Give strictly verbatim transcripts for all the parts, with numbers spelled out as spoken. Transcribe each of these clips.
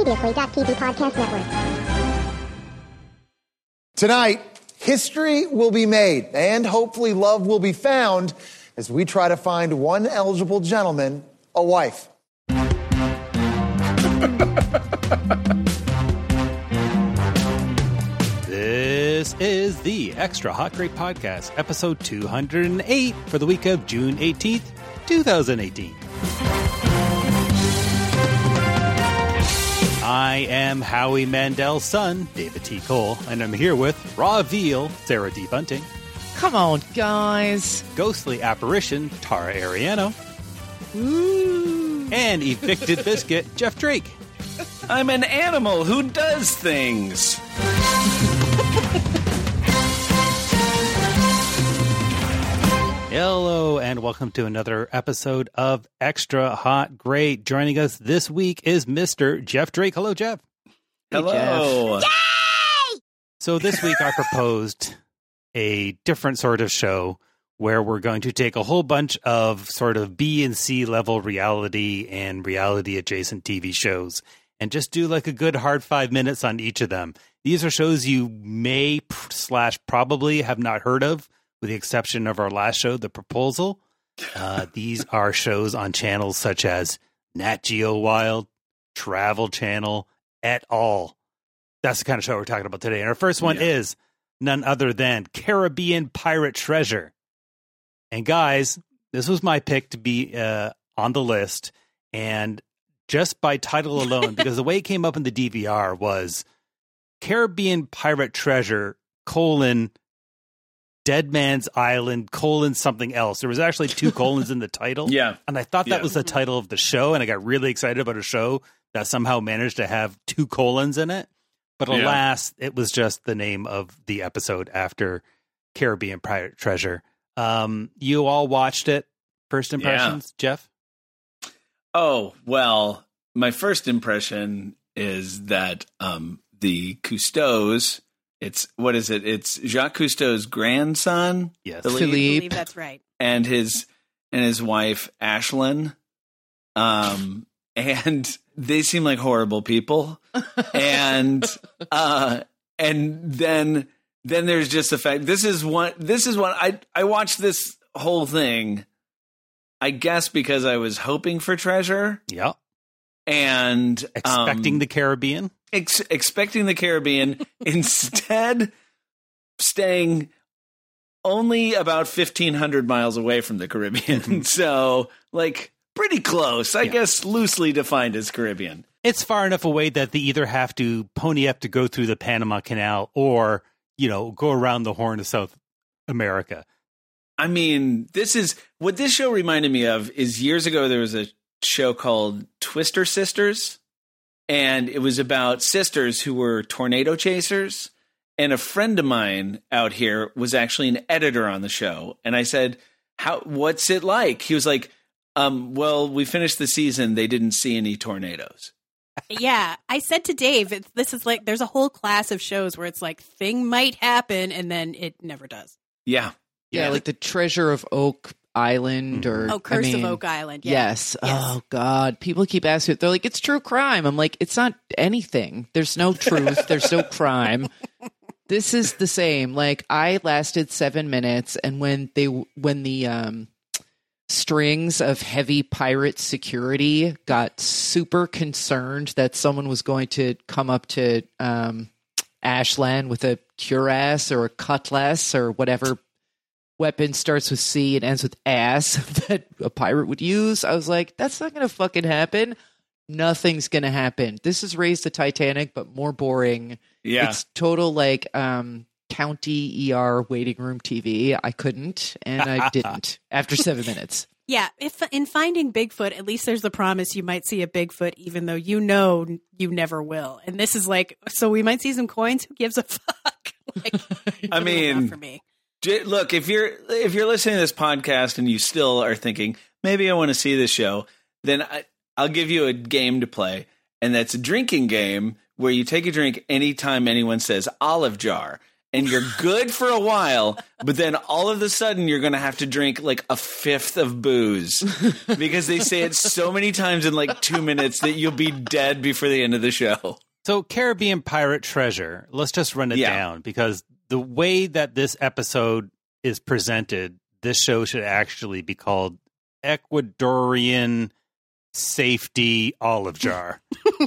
Previously.T V Podcast Network. Tonight, history will be made and hopefully love will be found as we try to find one eligible gentleman a wife. This is the Extra Hot Great Podcast, episode two hundred eight for the week of June eighteenth, twenty eighteen. I am Howie Mandel's son, David T. Cole, and I'm here with Raw Veal, Sarah D. Bunting. Come on, guys. Ghostly Apparition, Tara Ariano. Ooh. And Evicted Biscuit, Jeff Drake. I'm an animal who does things. Hello, and welcome to another episode of Extra Hot Great. Joining us this week is Mister Jeff Drake. Hello, Jeff. Hello. Hey, Jeff. Yay! So this week I proposed a different sort of show where we're going to take a whole bunch of sort of B and C level reality and reality adjacent T V shows and just do like a good hard five minutes on each of them. These are shows you may slash probably have not heard of, with the exception of our last show, The Proposal. Uh, these are shows on channels such as Nat Geo Wild, Travel Channel, et al. That's the kind of show we're talking about today. And our first one Yeah. is none other than Caribbean Pirate Treasure. And guys, this was my pick to be uh, on the list. And just by title alone, because the way it came up in the D V R was Caribbean Pirate Treasure, colon, Dead Man's Island, colon, something else. There was actually two colons in the title. Yeah. And I thought that Yeah. was the title of the show. And I got really excited about a show that somehow managed to have two colons in it. But Yeah. alas, it was just the name of the episode after Caribbean Pirate Treasure. Um, you all watched it. First impressions, Jeff? Oh, well, my first impression is that um, the Cousteaus, it's, what is it? It's Jacques Cousteau's grandson, Yes. Philippe, Philippe. I believe that's right. and his and his wife, Ashlyn. Um, and they seem like horrible people. and uh, and then then there's just the fact this is one this is one I I watched this whole thing, I guess because I was hoping for treasure Yeah. and Expecting um, the Caribbean. ex- expecting the Caribbean, instead staying only about fifteen hundred miles away from the Caribbean. So, like, pretty close, I Yeah. guess, loosely defined as Caribbean. It's far enough away that they either have to pony up to go through the Panama Canal or, you know, go around the Horn of South America. I mean, this is what this show reminded me of is years ago there was a show called Twister Sisters, and it was about sisters who were tornado chasers. And a friend of mine out here was actually an editor on the show. And I said, "How? What's it like?" He was like, um, well, we finished the season. They didn't see any tornadoes. Yeah, I said to Dave, it's, this is like, there's a whole class of shows where it's like, thing might happen, and then it never does. Yeah. Yeah, like the Treasure of Oak Island or Oh, Curse I mean, of Oak Island. Yeah. Yes. Yes. Oh God. People keep asking. They're like, it's true crime. I'm like, it's not anything. There's no truth. There's no crime. This is the same. Like I lasted seven minutes, and when they when the um, strings of heavy pirate security got super concerned that someone was going to come up to um, Ashland with a cuirass or a cutlass or whatever weapon starts with C and ends with ass that a pirate would use, I was like, that's not going to fucking happen. Nothing's going to happen. This is Raise the Titanic, but more boring. Yeah. It's total like um, county E R waiting room T V. I couldn't, and I didn't after seven minutes. Yeah, if in Finding Bigfoot, at least there's the promise you might see a Bigfoot, even though you know you never will. And this is like, so we might see some coins. Who gives a fuck? Like, I really mean, not for me. J- Look, if you're if you're listening to this podcast and you still are thinking maybe I want to see this show, then I, I'll give you a game to play, and that's a drinking game where you take a drink anytime anyone says olive jar, and you're good for a while, but then all of a sudden you're going to have to drink like a fifth of booze because they say it so many times in like two minutes that you'll be dead before the end of the show. So Caribbean Pirate Treasure, let's just run it Yeah. down, because the way that this episode is presented, this show should actually be called Ecuadorian Safety Olive Jar.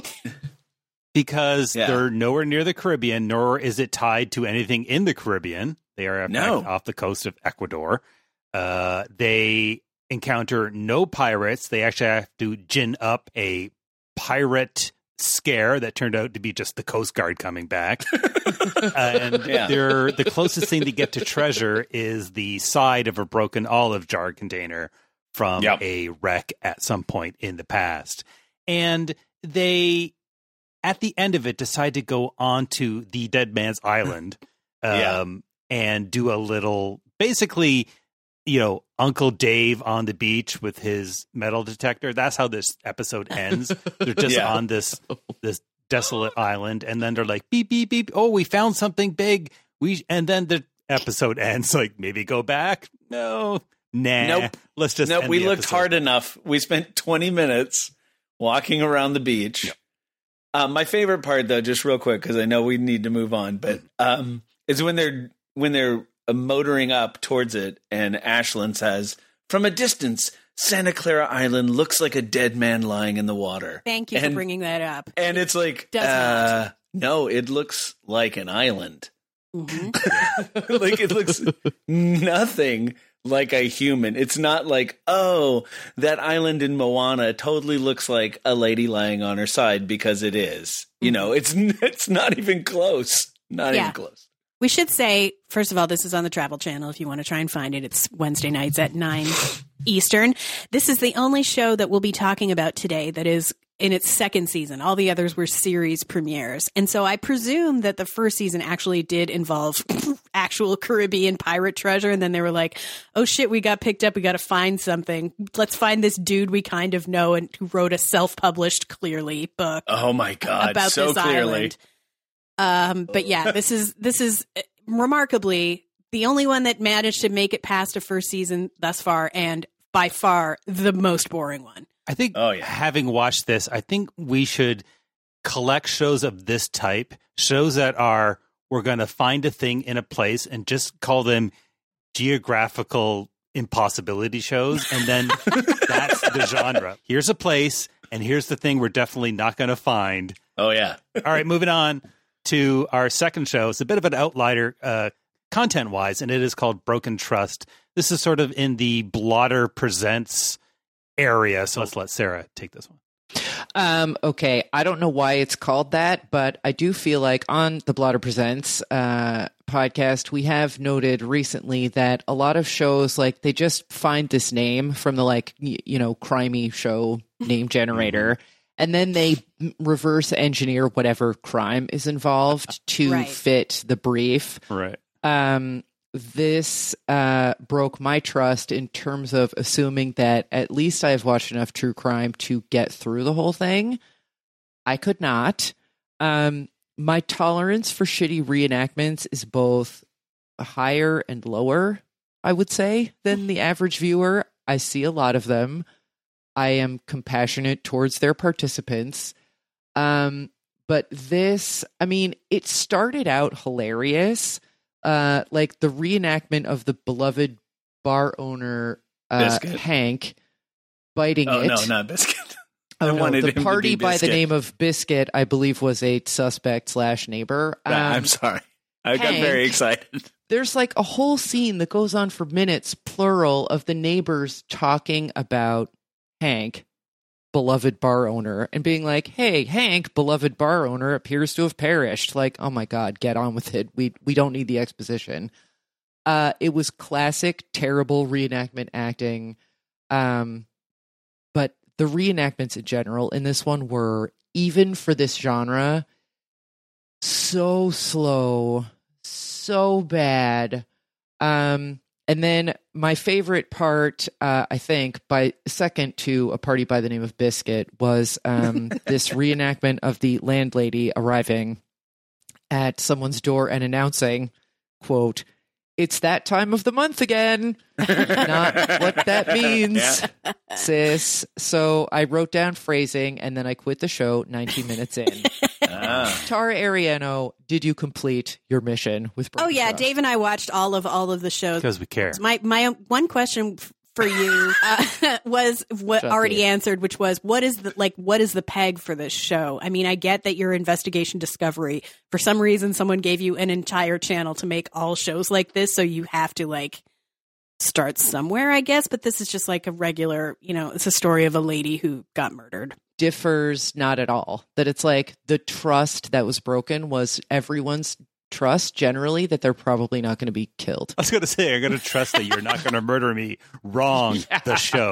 Because Yeah. they're nowhere near the Caribbean, nor is it tied to anything in the Caribbean. They are in No. fact off the coast of Ecuador. Uh, they encounter no pirates. They actually have to gin up a pirate scare that turned out to be just the Coast Guard coming back. uh, and Yeah. they're, the closest thing to get to treasure is the side of a broken olive jar container from Yep. a wreck at some point in the past. And they, at the end of it, decide to go onto the Dead Man's Island um, Yeah. and do a little, basically, you know, Uncle Dave on the beach with his metal detector. That's how this episode ends. They're just Yeah. on this this desolate island, and then they're like, beep, beep, beep. Oh, we found something big. We And then the episode ends like, maybe go back? No. Nah. Nope. Let's just Nope, end we the looked episode. hard enough. We spent twenty minutes walking around the beach. Yep. Um, my favorite part, though, just real quick, because I know we need to move on, but um, is when they're when they're uh, motoring up towards it, and Ashlyn says, "From a distance, Santa Clara Island looks like a dead man lying in the water." Thank you And- for bringing that up. And it's like, Does uh, no, it looks like an island. Mhm. Like it looks nothing like a human. It's not like, oh, that island in Moana totally looks like a lady lying on her side, because it is. You know, it's it's not even close. Not Yeah. even close. We should say, first of all, this is on the Travel Channel. If you want to try and find it, it's Wednesday nights at nine Eastern. This is the only show that we'll be talking about today that is in its second season. All the others were series premieres. And so I presume that the first season actually did involve actual Caribbean pirate treasure. And then they were like, oh shit, we got picked up. We got to find something. Let's find this dude we kind of know and who wrote a self-published Clearly book Oh my God. about so this clearly. island. Um, but yeah, this is this is remarkably the only one that managed to make it past a first season thus far, and by far the most boring one. I think Oh, yeah. having watched this, I think we should collect shows of this type, shows that are, we're going to find a thing in a place and just call them geographical impossibility shows. And then that's the genre. Here's a place, and here's the thing we're definitely not going to find. Oh, yeah. All right, moving on to our second show. It's a bit of an outlier uh, content-wise, and it is called Broken Trust. This is sort of in the Blotter Presents area, so let's let Sarah take this one. Um, okay, I don't know why it's called that, but I do feel like on the Blotter Presents uh, podcast, we have noted recently that a lot of shows, like, they just find this name from the, like, y- you know, crimey show name generator, and then they m- reverse engineer whatever crime is involved to Right. fit the brief. Right. Um, this uh, broke my trust in terms of assuming that at least I've watched enough true crime to get through the whole thing. I could not. Um, my tolerance for shitty reenactments is both higher and lower, I would say, than the average viewer. I see a lot of them. I am compassionate towards their participants. Um, but this, I mean, it started out hilarious. Uh, like the reenactment of the beloved bar owner uh, Biscuit. Hank biting Oh, it. no, not Biscuit. Oh, I no, wanted the him to party be by the Biscuit. name of Biscuit, I believe, was a suspect slash neighbor. Um, I'm sorry. I got Hank. very excited. There's like a whole scene that goes on for minutes, plural, of the neighbors talking about Hank, beloved bar owner, and being like, hey, Hank, beloved bar owner, appears to have perished. Like, oh my God, get on with it. We we don't need the exposition. Uh, it was classic, terrible reenactment acting. Um, but the reenactments in general in this one were, even for this genre, so slow, so bad. Um, and then my favorite part, uh, I think, by second to A Party by the Name of Biscuit, was um, this reenactment of the landlady arriving at someone's door and announcing, quote, "It's that time of the month again." Not what that means, Yeah. sis. So I wrote down phrasing and then I quit the show nineteen minutes in. Ah. Tara Ariano, did you complete your mission with Oh Broken yeah, Trust? Dave and I watched all of all of the shows. Because we care. My my one question f- for you uh, was what Shut already Dave. answered, which was what is the like what is the peg for this show? I mean, I get that you're investigation discovery. For some reason, someone gave you an entire channel to make all shows like this, so you have to like start somewhere, I guess. But this is just like a regular, you know, it's a story of a lady who got murdered. Differs not at all. That it's like the trust that was broken was everyone's trust generally that they're probably not going to be killed. I was going to say, I'm going to trust that you're not going to murder me. Wrong. The show.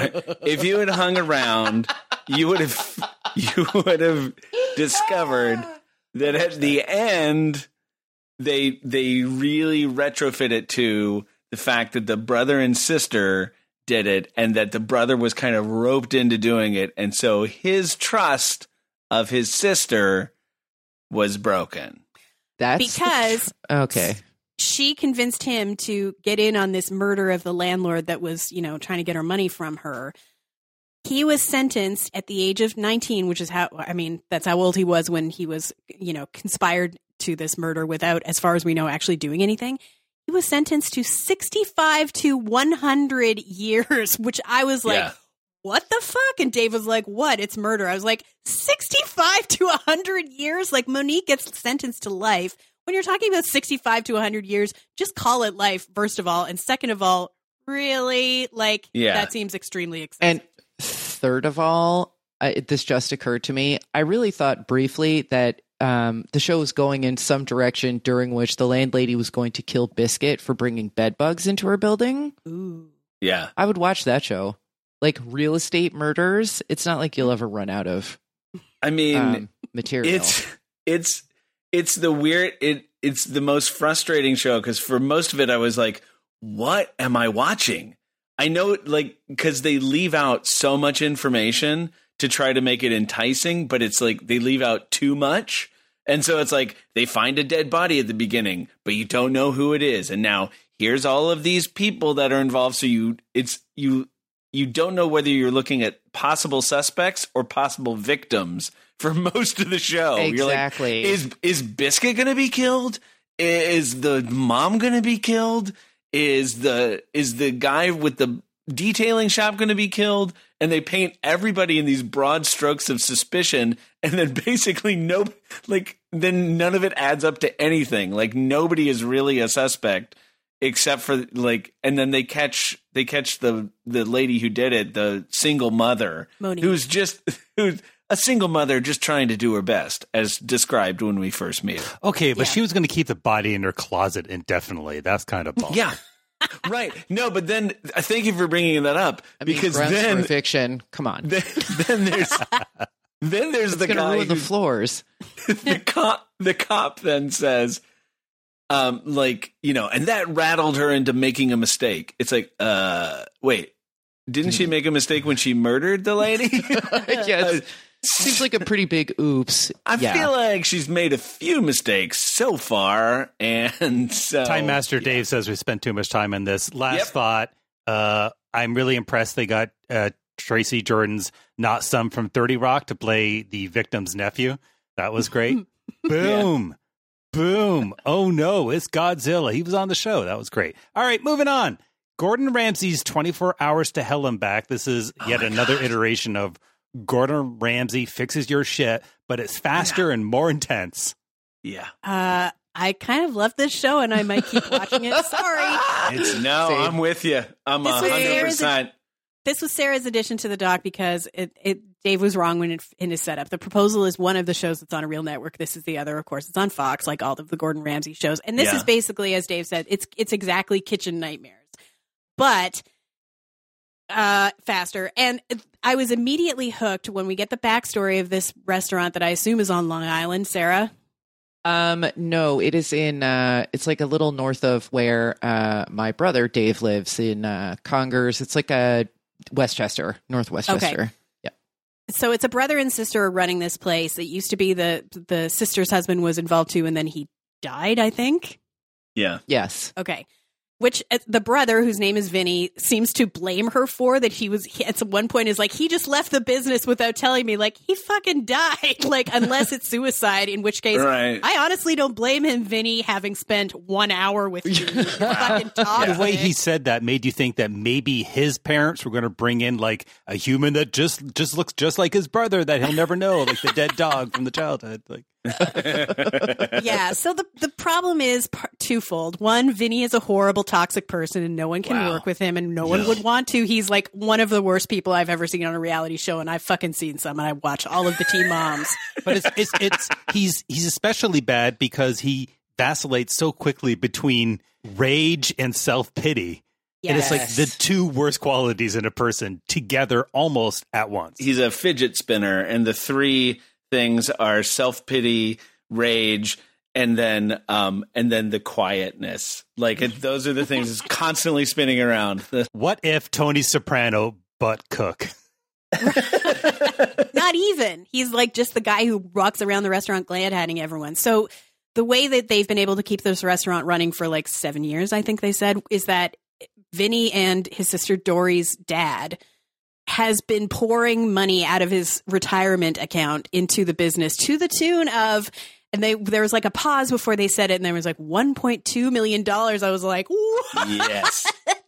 If you had hung around, you would have you would have discovered that at the end they they really retrofit it to the fact that the brother and sister did it and that the brother was kind of roped into doing it, and so his trust of his sister was broken. That's Because okay. she convinced him to get in on this murder of the landlord that was, you know, trying to get her money from her. He was sentenced at the age of nineteen, which is how, I mean, that's how old he was when he was, you know, conspired to this murder without, as far as we know, actually doing anything. He was sentenced to sixty-five to one hundred years, which I was like, Yeah. what the fuck? And Dave was like, what? It's murder. I was like, sixty-five to one hundred years? Like, Monique gets sentenced to life. When you're talking about sixty-five to one hundred years, just call it life, first of all. And second of all, really? Like, Yeah. that seems extremely excessive. And third of all, I, this just occurred to me. I really thought briefly that um, the show was going in some direction during which the landlady was going to kill Biscuit for bringing bed bugs into her building. Ooh. Yeah. I would watch that show. Like real estate murders, it's not like you'll ever run out of I mean, um, material. It's it's it's the weird it it's the most frustrating show because for most of it I was like, what am I watching? I know, like, because they leave out so much information to try to make it enticing, but it's like they leave out too much. And so it's like they find a dead body at the beginning, but you don't know who it is. And now here's all of these people that are involved. So you it's you you don't know whether you're looking at possible suspects or possible victims for most of the show. Exactly. You're like, is is Biscuit going to be killed? Is the mom going to be killed? Is the is the guy with the detailing shop going to be killed? And they paint everybody in these broad strokes of suspicion, and then basically no, like then none of it adds up to anything. Like nobody is really a suspect except for like, and then they catch they catch the the lady who did it, the single mother, Monique. who's just who's a single mother just trying to do her best, as described when we first meet her. Okay, but Yeah. she was going to keep the body in her closet indefinitely. That's kind of bull. Yeah. Right. No, but then I thank you for bringing that up I mean, because grounds then, for eviction. Come on, then then there's then there's it's the going to guy ruin the who- floors. the cop the cop then says um like, you know, and that rattled her into making a mistake. It's like, uh wait, didn't she make a mistake when she murdered the lady? Yes. Seems like a pretty big oops. I yeah. feel like she's made a few mistakes so far, and so Time Master Dave says we spent too much time on this. Last Yep. thought. Uh, I'm really impressed they got uh, Tracy Jordan's not some from thirty Rock to play the victim's nephew. That was great. Boom. Boom. Oh no, it's Godzilla. He was on the show. That was great. All right, moving on. Gordon Ramsay's twenty-four Hours to Hell and Back. This is yet another iteration of Gordon Ramsay fixes your shit, but it's faster and more intense. Yeah. Uh, I kind of love this show, and I might keep watching it. Sorry. It's no, Same. I'm with you. I'm This a was hundred Sarah's- percent. This was Sarah's addition to the doc because it, it Dave was wrong when it, in his setup. The Proposal is one of the shows that's on a real network. This is the other, of course. It's on Fox, like all of the Gordon Ramsay shows. And this Yeah. is basically, as Dave said, it's it's exactly Kitchen Nightmares, but uh, faster. And I was immediately hooked when we get the backstory of this restaurant that I assume is on Long Island. Sarah, Um, no, it is in, uh, it's like a little north of where, uh, my brother Dave lives in, uh, Congers. It's like a Westchester, North Westchester. Yeah. so it's a brother and sister running this place. It used to be the the sister's husband was involved too, and then he died, I think. Yeah. Yes. Okay. Which uh, the brother, whose name is Vinny, seems to blame her for that. He was he, at one point is like, he just left the business without telling me. Like, he fucking died. Like, unless it's suicide, in which case, Right. I honestly don't blame him, Vinny, having spent one hour with you. fucking talk The way it. he said that made you think that maybe his parents were going to bring in like a human that just just looks just like his brother that he'll never know, like the dead dog from the childhood. Like, Yeah. So the the problem is par- twofold. One, Vinny is a horrible, toxic person, and no one can Wow. work with him, and no one would want to. He's like one of the worst people I've ever seen on a reality show, and I've fucking seen some, and I watch all of the Teen Moms. but it's it's it's he's he's especially bad because he vacillates so quickly between rage and self pity. And it's like Yes. the two worst qualities in a person together almost at once. He's a fidget spinner, and the three things are self-pity, rage, and then um, and then the quietness. Like, it, those are the things that's constantly spinning around. The- What if Tony Soprano but cook? Not even. He's like just the guy who walks around the restaurant glad-handing everyone. So the way that they've been able to keep this restaurant running for like seven years, I think they said, is that Vinny and his sister Dory's dad has been pouring money out of his retirement account into the business to the tune of, and they there was like a pause before they said it, and there was like one point two million dollars. I was like, what? yes.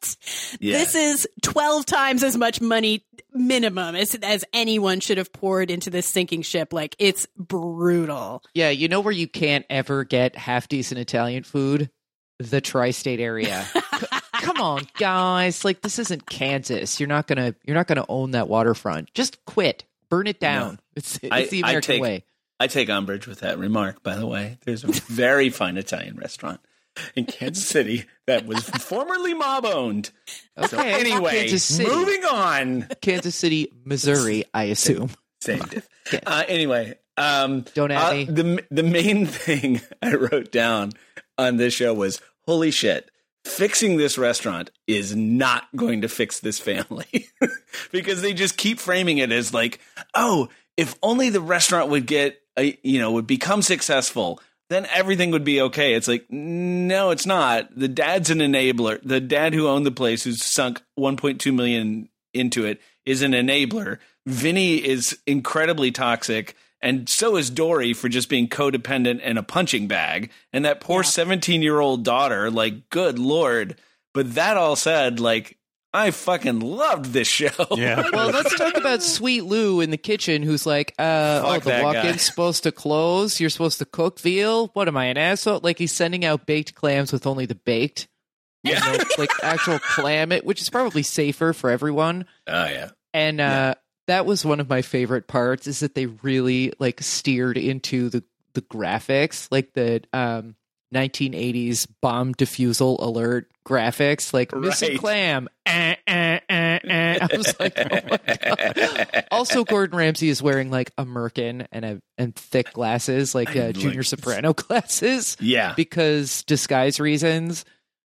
Yeah. This is twelve times as much money minimum as, as anyone should have poured into this sinking ship. Like, it's brutal. Yeah, you know where you can't ever get half decent Italian food? The tri-state area. C- Come on, guys! Like, this isn't Kansas. You're not gonna you're not gonna own that waterfront. Just quit, burn it down. No. It's it's I- the I American take- way. I take umbrage with that remark, by the way. There's a very fine Italian restaurant in Kansas City that was formerly mob-owned. So Okay, anyway, Kansas City. moving on. Kansas City, Missouri, I assume. Same diff. Uh, anyway, um, Don't at uh, me. the the main thing I wrote down on this show was, holy shit, fixing this restaurant is not going to fix this family. Because they just keep framing it as like, oh, if only the restaurant would get, a, you know, would become successful, then everything would be okay. It's like, no, it's not. The dad's an enabler. The dad who owned the place, who's sunk one point two million into it, is an enabler. Vinny is incredibly toxic, and so is Dory for just being codependent and a punching bag. And that poor seventeen-year-old daughter, like, good Lord. But that all said, like, I fucking loved this show. Yeah. Well, let's talk about Sweet Lou in the kitchen, who's like, uh, oh, Fuck the that walk-in's guy. supposed to close. You're supposed to cook veal. What am I, an asshole? Like, he's sending out baked clams with only the baked. Yeah. No, like, actual clam it, which is probably safer for everyone. Oh, yeah. And uh, that was one of my favorite parts, is that they really, like, steered into the, the graphics, like the um, nineteen eighties bomb defusal alert graphics, like, missing Right. clam. Eh, eh, eh, eh. I was like, oh my God. Also, Gordon Ramsay is wearing like a merkin and a and thick glasses, like I uh, Junior like- Soprano glasses, Yeah. because disguise reasons.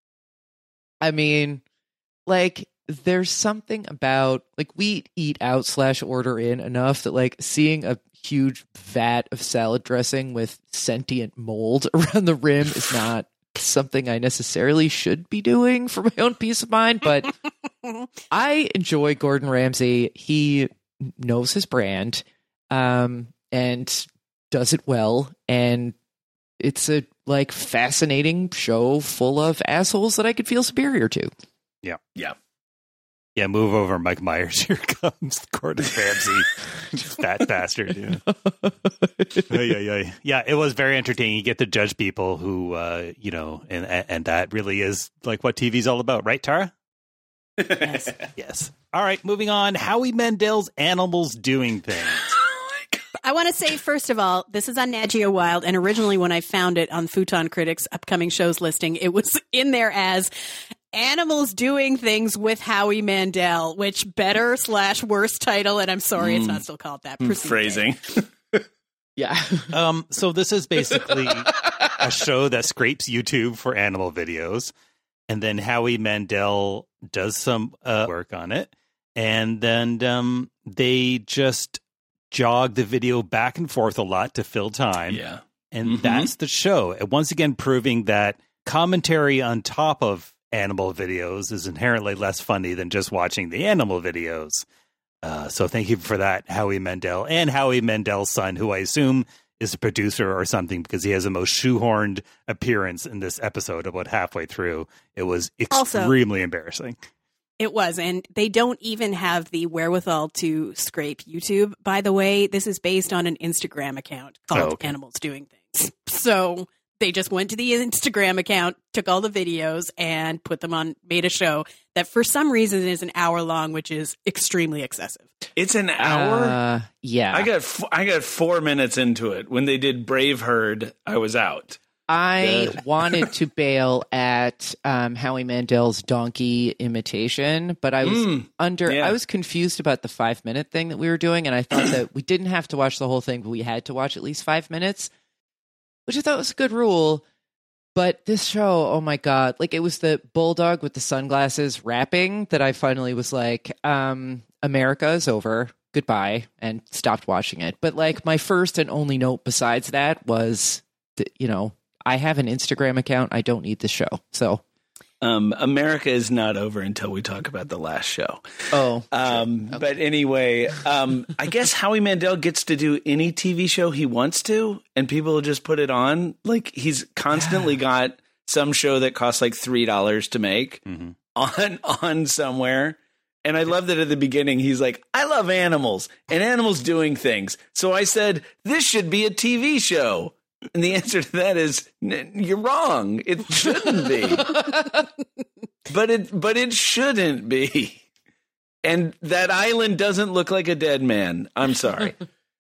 I mean, like, there's something about, like, we eat out slash order in enough that, like, seeing a huge vat of salad dressing with sentient mold around the rim is not something I necessarily should be doing for my own peace of mind, but I enjoy Gordon Ramsay. He knows his brand, um, and does it well, and it's a, like, fascinating show full of assholes that I could feel superior to. Yeah. Yeah. Yeah, move over, Mike Myers. Here comes Gordon Ramsay. Fat bastard. Yeah. yeah, yeah, yeah. Yeah, it was very entertaining. You get to judge people who, uh, you know, and and that really is like what T V's all about, right, Tara? Yes. Yes. All right, moving on. Howie Mandel's Animals Doing Things. I want to say, first of all, this is on Nat Geo Wild, and originally when I found it on Futon Critics' upcoming shows listing, it was in there as Animals Doing Things with Howie Mandel, which better slash worse title, and I'm sorry it's not still called that. Proceed, Phrasing. Yeah. Um, so this is basically a show that scrapes YouTube for animal videos, and then Howie Mandel does some uh, work on it, and then um, they just jog the video back and forth a lot to fill time. Yeah. And Mhm. that's the show. And once again, proving that commentary on top of animal videos is inherently less funny than just watching the animal videos. Uh, so thank you for that, Howie Mandel, and Howie Mandel's son, who I assume is a producer or something, because he has the most shoehorned appearance in this episode about halfway through. It was extremely also, embarrassing. It was, and they don't even have the wherewithal to scrape YouTube. By the way, this is based on an Instagram account called oh, okay. Animals Doing Things. So they just went to the Instagram account, took all the videos, and put them on, made a show that for some reason is an hour long, which is extremely excessive. It's an hour? Uh, yeah. I got f- I got four minutes into it. When they did Brave Herd, I was out. I wanted to bail at um, Howie Mandel's donkey imitation, but I was mm, under. Yeah. I was confused about the five minute thing that we were doing, and I thought that we didn't have to watch the whole thing, but we had to watch at least five minutes, which I thought was a good rule. But this show, oh my god! Like, it was the bulldog with the sunglasses rapping that I finally was like, um, "America is over, goodbye," and stopped watching it. But like, my first and only note besides that was, that, you know. I have an Instagram account. I don't need the show. So, um, America is not over until we talk about the last show. Oh, um, sure. Okay. But anyway, um, I guess Howie Mandel gets to do any T V show he wants to, and people will just put it on. Like, he's constantly got some show that costs like three dollars to make mm-hmm. on on somewhere. And I love that at the beginning, he's like, I love animals and animals doing things. So I said, this should be a T V show. And the answer to that is, you're wrong. It shouldn't be. but it but it shouldn't be. And that island doesn't look like a dead man. I'm sorry.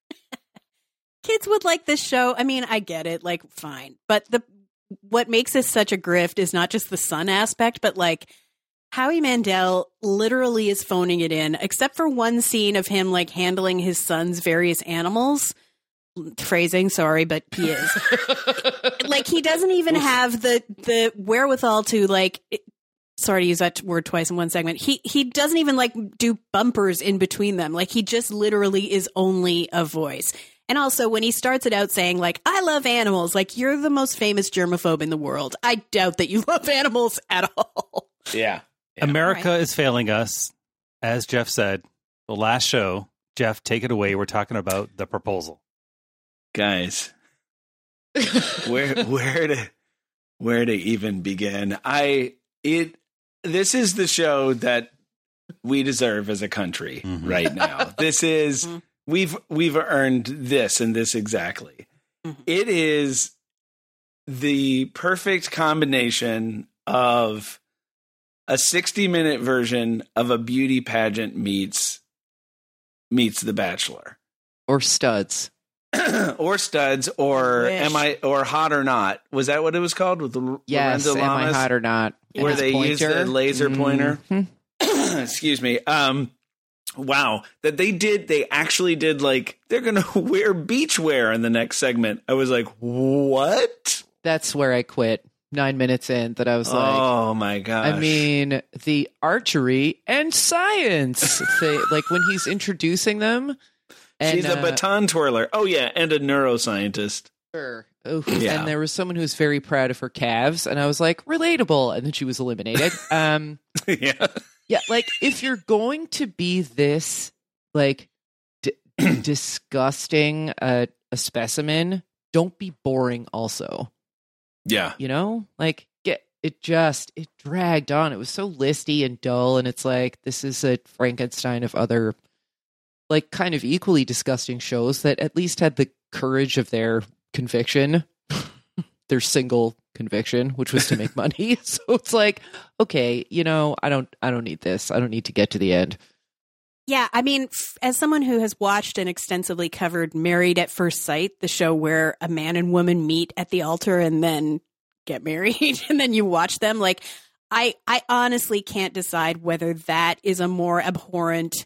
Kids would like this show. I mean, I get it. Like, fine. But the what makes this such a grift is not just the son aspect, but like Howie Mandel literally is phoning it in, except for one scene of him like handling his son's various animals. Phrasing, sorry, but he is. Like, he doesn't even have the the wherewithal to like. It, sorry to use that word twice in one segment. He he doesn't even like do bumpers in between them. Like, he just literally is only a voice. And also, when he starts it out saying like, "I love animals," like, you're the most famous germaphobe in the world. I doubt that you love animals at all. Yeah, yeah. America right. is failing us, as Jeff said. The last show, Jeff, take it away. We're talking about The Proposal. Guys, where where to where to even begin? I it this is the show that we deserve as a country mm-hmm. right now. This is mm-hmm. we've we've earned this and this exactly. Mm-hmm. It is the perfect combination of a sixty minute version of a beauty pageant meets meets The Bachelor. Or Studs. or Studs, or am I, or Hot or Not? Was that what it was called with the yes, Lorenzo Lamas? Am I Hot or Not? Where they pointer. used the laser pointer. Mm-hmm. Excuse me. Um, wow, that they did. They actually did. Like, they're gonna wear beachwear in the next segment. I was like, what? That's where I quit. Nine minutes in, that I was like, oh my gosh. I mean, the archery and science thing, like when he's introducing them. And, She's a uh, baton twirler. Oh, yeah. And a neuroscientist. Sure. Oof. Yeah. And there was someone who was very proud of her calves. And I was like, relatable. And then she was eliminated. Um, yeah. Yeah. Like, if you're going to be this, like, d- disgusting uh, a specimen, don't be boring also. Yeah. You know? Like, get it just, it dragged on. It was so listy and dull. And it's like, this is a Frankenstein of other like kind of equally disgusting shows that at least had the courage of their conviction, their single conviction, which was to make money. So it's like, okay, you know, I don't, I don't need this. I don't need to get to the end. Yeah. I mean, f- as someone who has watched and extensively covered Married at First Sight, the show where a man and woman meet at the altar and then get married and then you watch them, like, I, I honestly can't decide whether that is a more abhorrent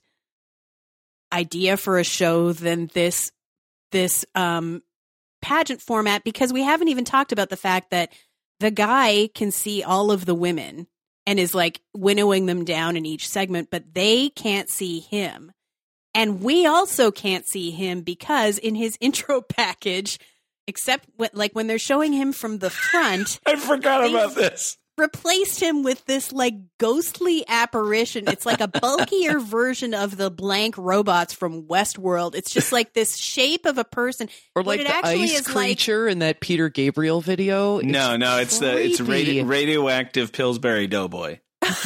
idea for a show than this this um pageant format, because we haven't even talked about the fact that the guy can see all of the women and is like winnowing them down in each segment, but they can't see him. And we also can't see him because in his intro package, except when, like when they're showing him from the front, I forgot They- about this. replaced him with this like ghostly apparition. It's like a bulkier version of the blank robots from Westworld. It's just like this shape of a person. Or What like it the actually ice is like- creature in that Peter Gabriel video. It's No, no, it's the it's creepy. radi- radioactive Pillsbury Doughboy.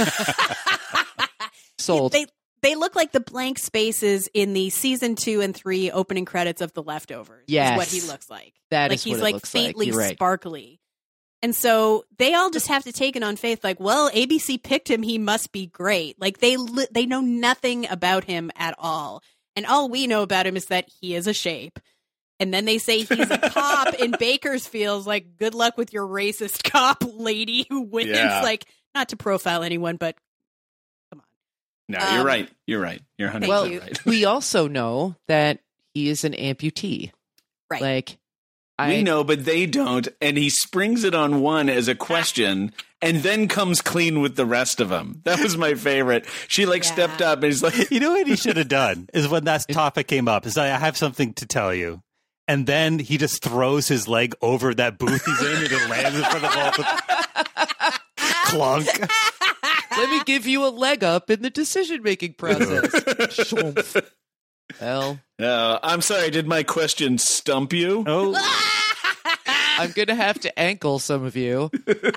Sold. They they look like the blank spaces in the season two and three opening credits of The Leftovers. Yes. is what he looks like. That like is he's what it like looks like. faintly You're right. sparkly. And so they all just have to take it on faith, like, well, A B C picked him, he must be great. Like they li- they know nothing about him at all, and all we know about him is that he is a shape. And then they say he's a cop in Bakersfield. Like, good luck with your racist cop lady who wins. Yeah. Like, not to profile anyone, but come on. No, Um, you're right. You're right. You're one hundred well, percent right. we also know that he is an amputee. Right. Like, I We know, but they don't. And he springs it on one as a question and then comes clean with the rest of them. That was my favorite. She like Yeah. stepped up and he's like, You know what he should have done is when that topic came up, is I have something to tell you. And then he just throws his leg over that booth he's in and it lands in front of all the clunk. let me give you a leg up in the decision making process. Shumph. Well, uh, I'm sorry, did my question stump you? Oh, I'm gonna have to ankle some of you.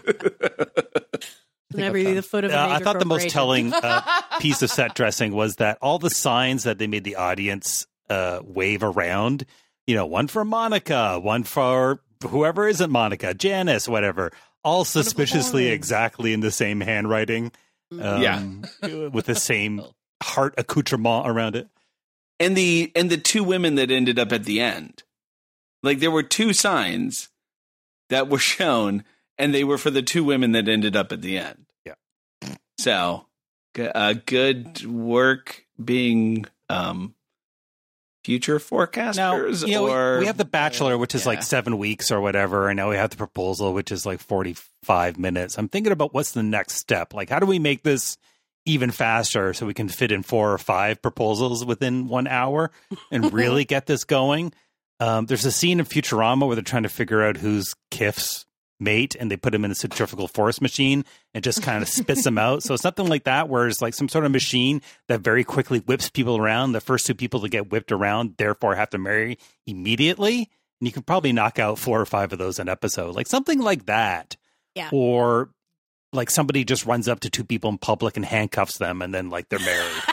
Never be the foot of a Uh, major I thought the most corporation. telling uh, piece of set dressing was that all the signs that they made the audience uh, wave around, you know, one for Monica, one for whoever isn't Monica, Janice, whatever, all suspiciously exactly in the same handwriting. Um, Yeah. With the same heart accoutrement around it. And the and the two women that ended up at the end. Like there were two signs that were shown, and they were for the two women that ended up at the end. Yeah. So, g- uh, good work being um, future forecasters. Now, you know, we- or we, have The Bachelor, which is yeah. like seven weeks or whatever, and now we have The Proposal, which is like forty-five minutes. I'm thinking about what's the next step. Like, how do we make this even faster so we can fit in four or five proposals within one hour and really get this going? Um, there's a scene in Futurama where they're trying to figure out who's Kif's mate, and they put him in a centrifugal force machine and just kind of spits them out. So something like that, where it's like some sort of machine that very quickly whips people around. The first two people to get whipped around, therefore, have to marry immediately. And you can probably knock out four or five of those an episode, like something like that. Yeah. Or like somebody just runs up to two people in public and handcuffs them, and then like they're married.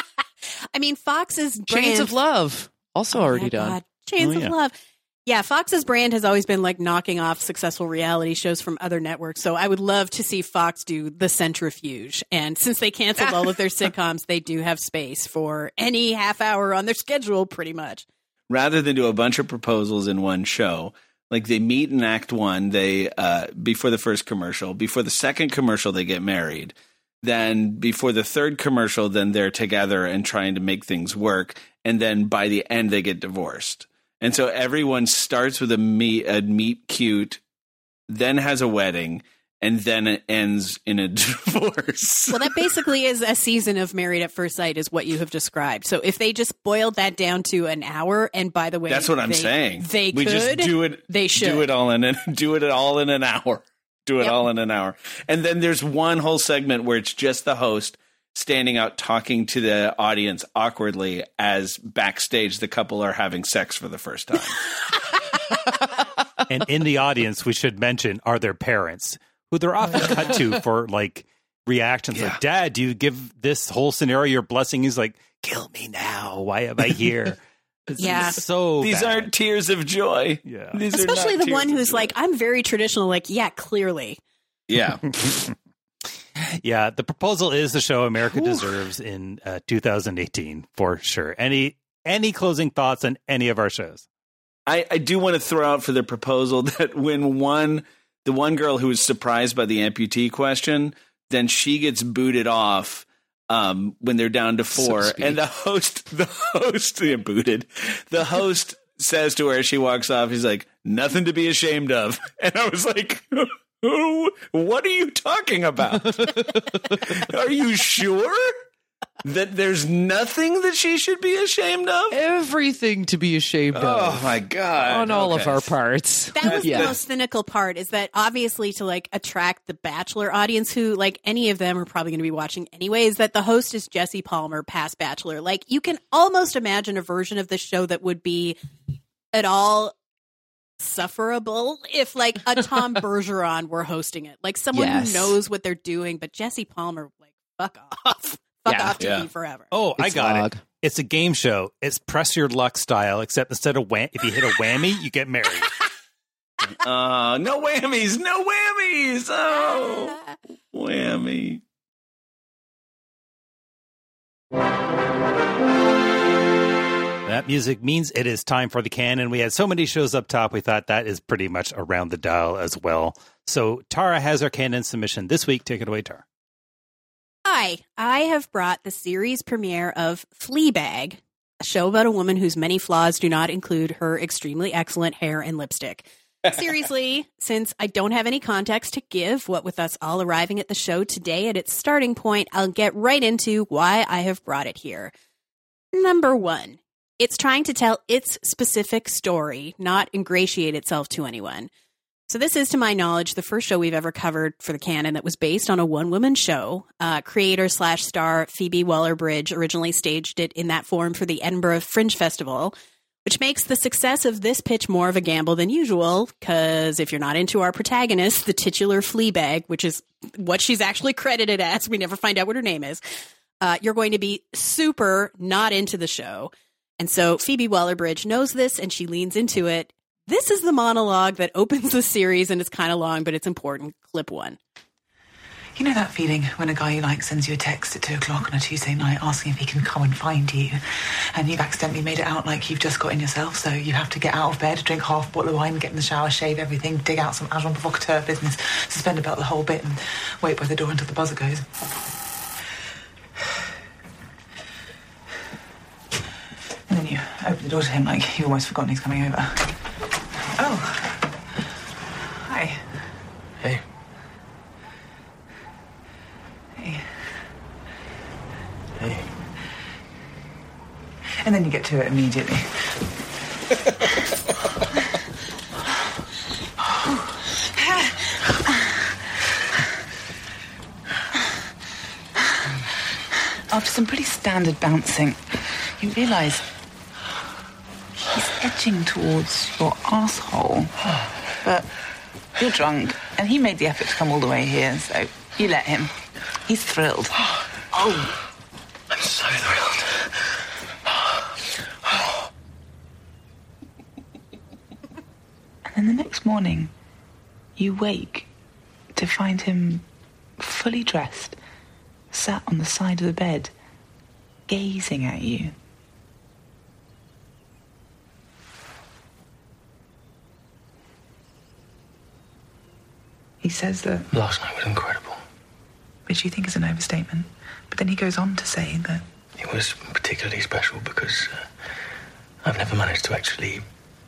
I mean, Fox's brand. Chains of Love, also Oh already my done. God. Chains Oh, of yeah. Love. Yeah, Fox's brand has always been like knocking off successful reality shows from other networks. So I would love to see Fox do The Centrifuge. And since they canceled all of their sitcoms, they do have space for any half hour on their schedule, pretty much. rather than do a bunch of proposals in one show, like they meet in act one, they uh, before the first commercial, before the second commercial, they get married. Then before the third commercial, then they're together and trying to make things work. And then by the end, they get divorced. And so everyone starts with a meet, a meet cute, then has a wedding, and then it ends in a divorce. Well, that basically is a season of Married at First Sight, is what you have described. So if they just boiled that down to an hour, and by the way, That's what I'm they, saying. They we could. just do it. They should do it all in an, do it all in an hour. Do it Yep. all in an hour. And then there's one whole segment where it's just the host standing out talking to the audience awkwardly as backstage the couple are having sex for the first time. And in the audience, we should mention, are their parents, who they're often cut to for like reactions Yeah. like, Dad, do you give this whole scenario your blessing? He's like, kill me now. Why am I here? It's Yeah. so These bad. aren't tears of joy. Yeah. These are Especially not the one tears of who's joy. like, I'm very traditional. Like, yeah, clearly. yeah. Yeah, The Proposal is the show America deserves in uh, two thousand eighteen for sure. Any any closing thoughts on any of our shows? I, I do want to throw out for the proposal that when one, the one girl who was surprised by the amputee question, then she gets booted off um, when they're down to four. So sweet. And the host, the host, yeah, booted. The host says to her as she walks off, he's like, nothing to be ashamed of. And I was like, who? What are you talking about? Are you sure? that there's nothing that she should be ashamed of? Everything to be ashamed Oh, of my God. on all Okay. of our parts. That was Yeah. the most cynical part, is that obviously to like attract the Bachelor audience, who like any of them are probably going to be watching anyway, is that the host is Jesse Palmer, past Bachelor. Like you can almost imagine a version of the show that would be at all sufferable if like a Tom Bergeron were hosting it, like someone Yes. who knows what they're doing. But Jesse Palmer, like fuck off, fuck Yeah. off T V Yeah. forever. Oh, I It's got log. it. It's a game show. It's press your luck style, except instead of wham- if you hit a whammy, you get married. Uh, no whammies. No whammies. Oh, whammy. That music means it is time for the canon. We had so many shows up top, we thought that is pretty much around the dial as well. So Tara has our canon submission this week. Take it away, Tara. Hi, I have brought the series premiere of Fleabag, a show about a woman whose many flaws do not include her extremely excellent hair and lipstick. Seriously, since I don't have any context to give, what with us all arriving at the show today at its starting point, I'll get right into why I have brought it here. Number one, it's trying to tell its specific story, not ingratiate itself to anyone. So this is, to my knowledge, the first show we've ever covered for the canon that was based on a one-woman show. Uh, creator slash star Phoebe Waller-Bridge originally staged it in that form for the Edinburgh Fringe Festival, which makes the success of this pitch more of a gamble than usual, because if you're not into our protagonist, the titular Fleabag, which is what she's actually credited as, we never find out what her name is, uh, you're going to be super not into the show. And so Phoebe Waller-Bridge knows this, and she leans into it. This is the monologue that opens the series, and it's kind of long, but it's important. Clip one. You know that feeling when a guy you like sends you a text at two o'clock on a Tuesday night asking if he can come and find you, and you've accidentally made it out like you've just got in yourself, so you have to get out of bed, drink half a bottle of wine, get in the shower, shave everything, dig out some agent provocateur business, suspend a belt the whole bit, and wait by the door until the buzzer goes. And then you open the door to him like you've almost forgotten he's coming over. Oh. Hi. Hey. Hey. Hey. And then you get to it immediately. After some pretty standard bouncing, you realise he's edging towards your asshole. But you're drunk, and he made the effort to come all the way here, so you let him. He's thrilled. Oh, I'm so thrilled. And then the next morning, you wake to find him fully dressed, sat on the side of the bed, gazing at you. He says that, Last night was incredible. which you think is an overstatement, but then he goes on to say that It was particularly special because uh, I've never managed to actually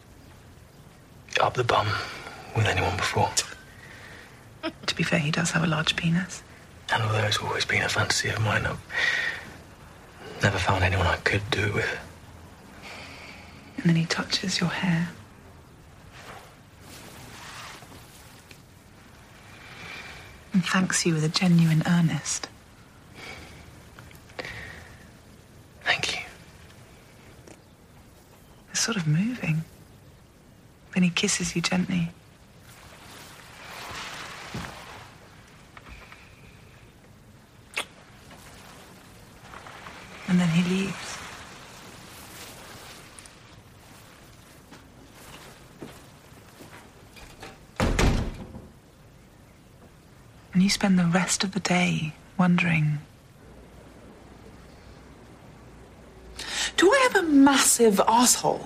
up the bum with anyone before. to be fair, he does have a large penis. And although it's always been a fantasy of mine, I've never found anyone I could do it with. And then he touches your hair. And thanks you with a genuine earnest. Thank you. It's sort of moving. Then he kisses you gently. And then he leaves. And you spend the rest of the day wondering, do I have a massive asshole?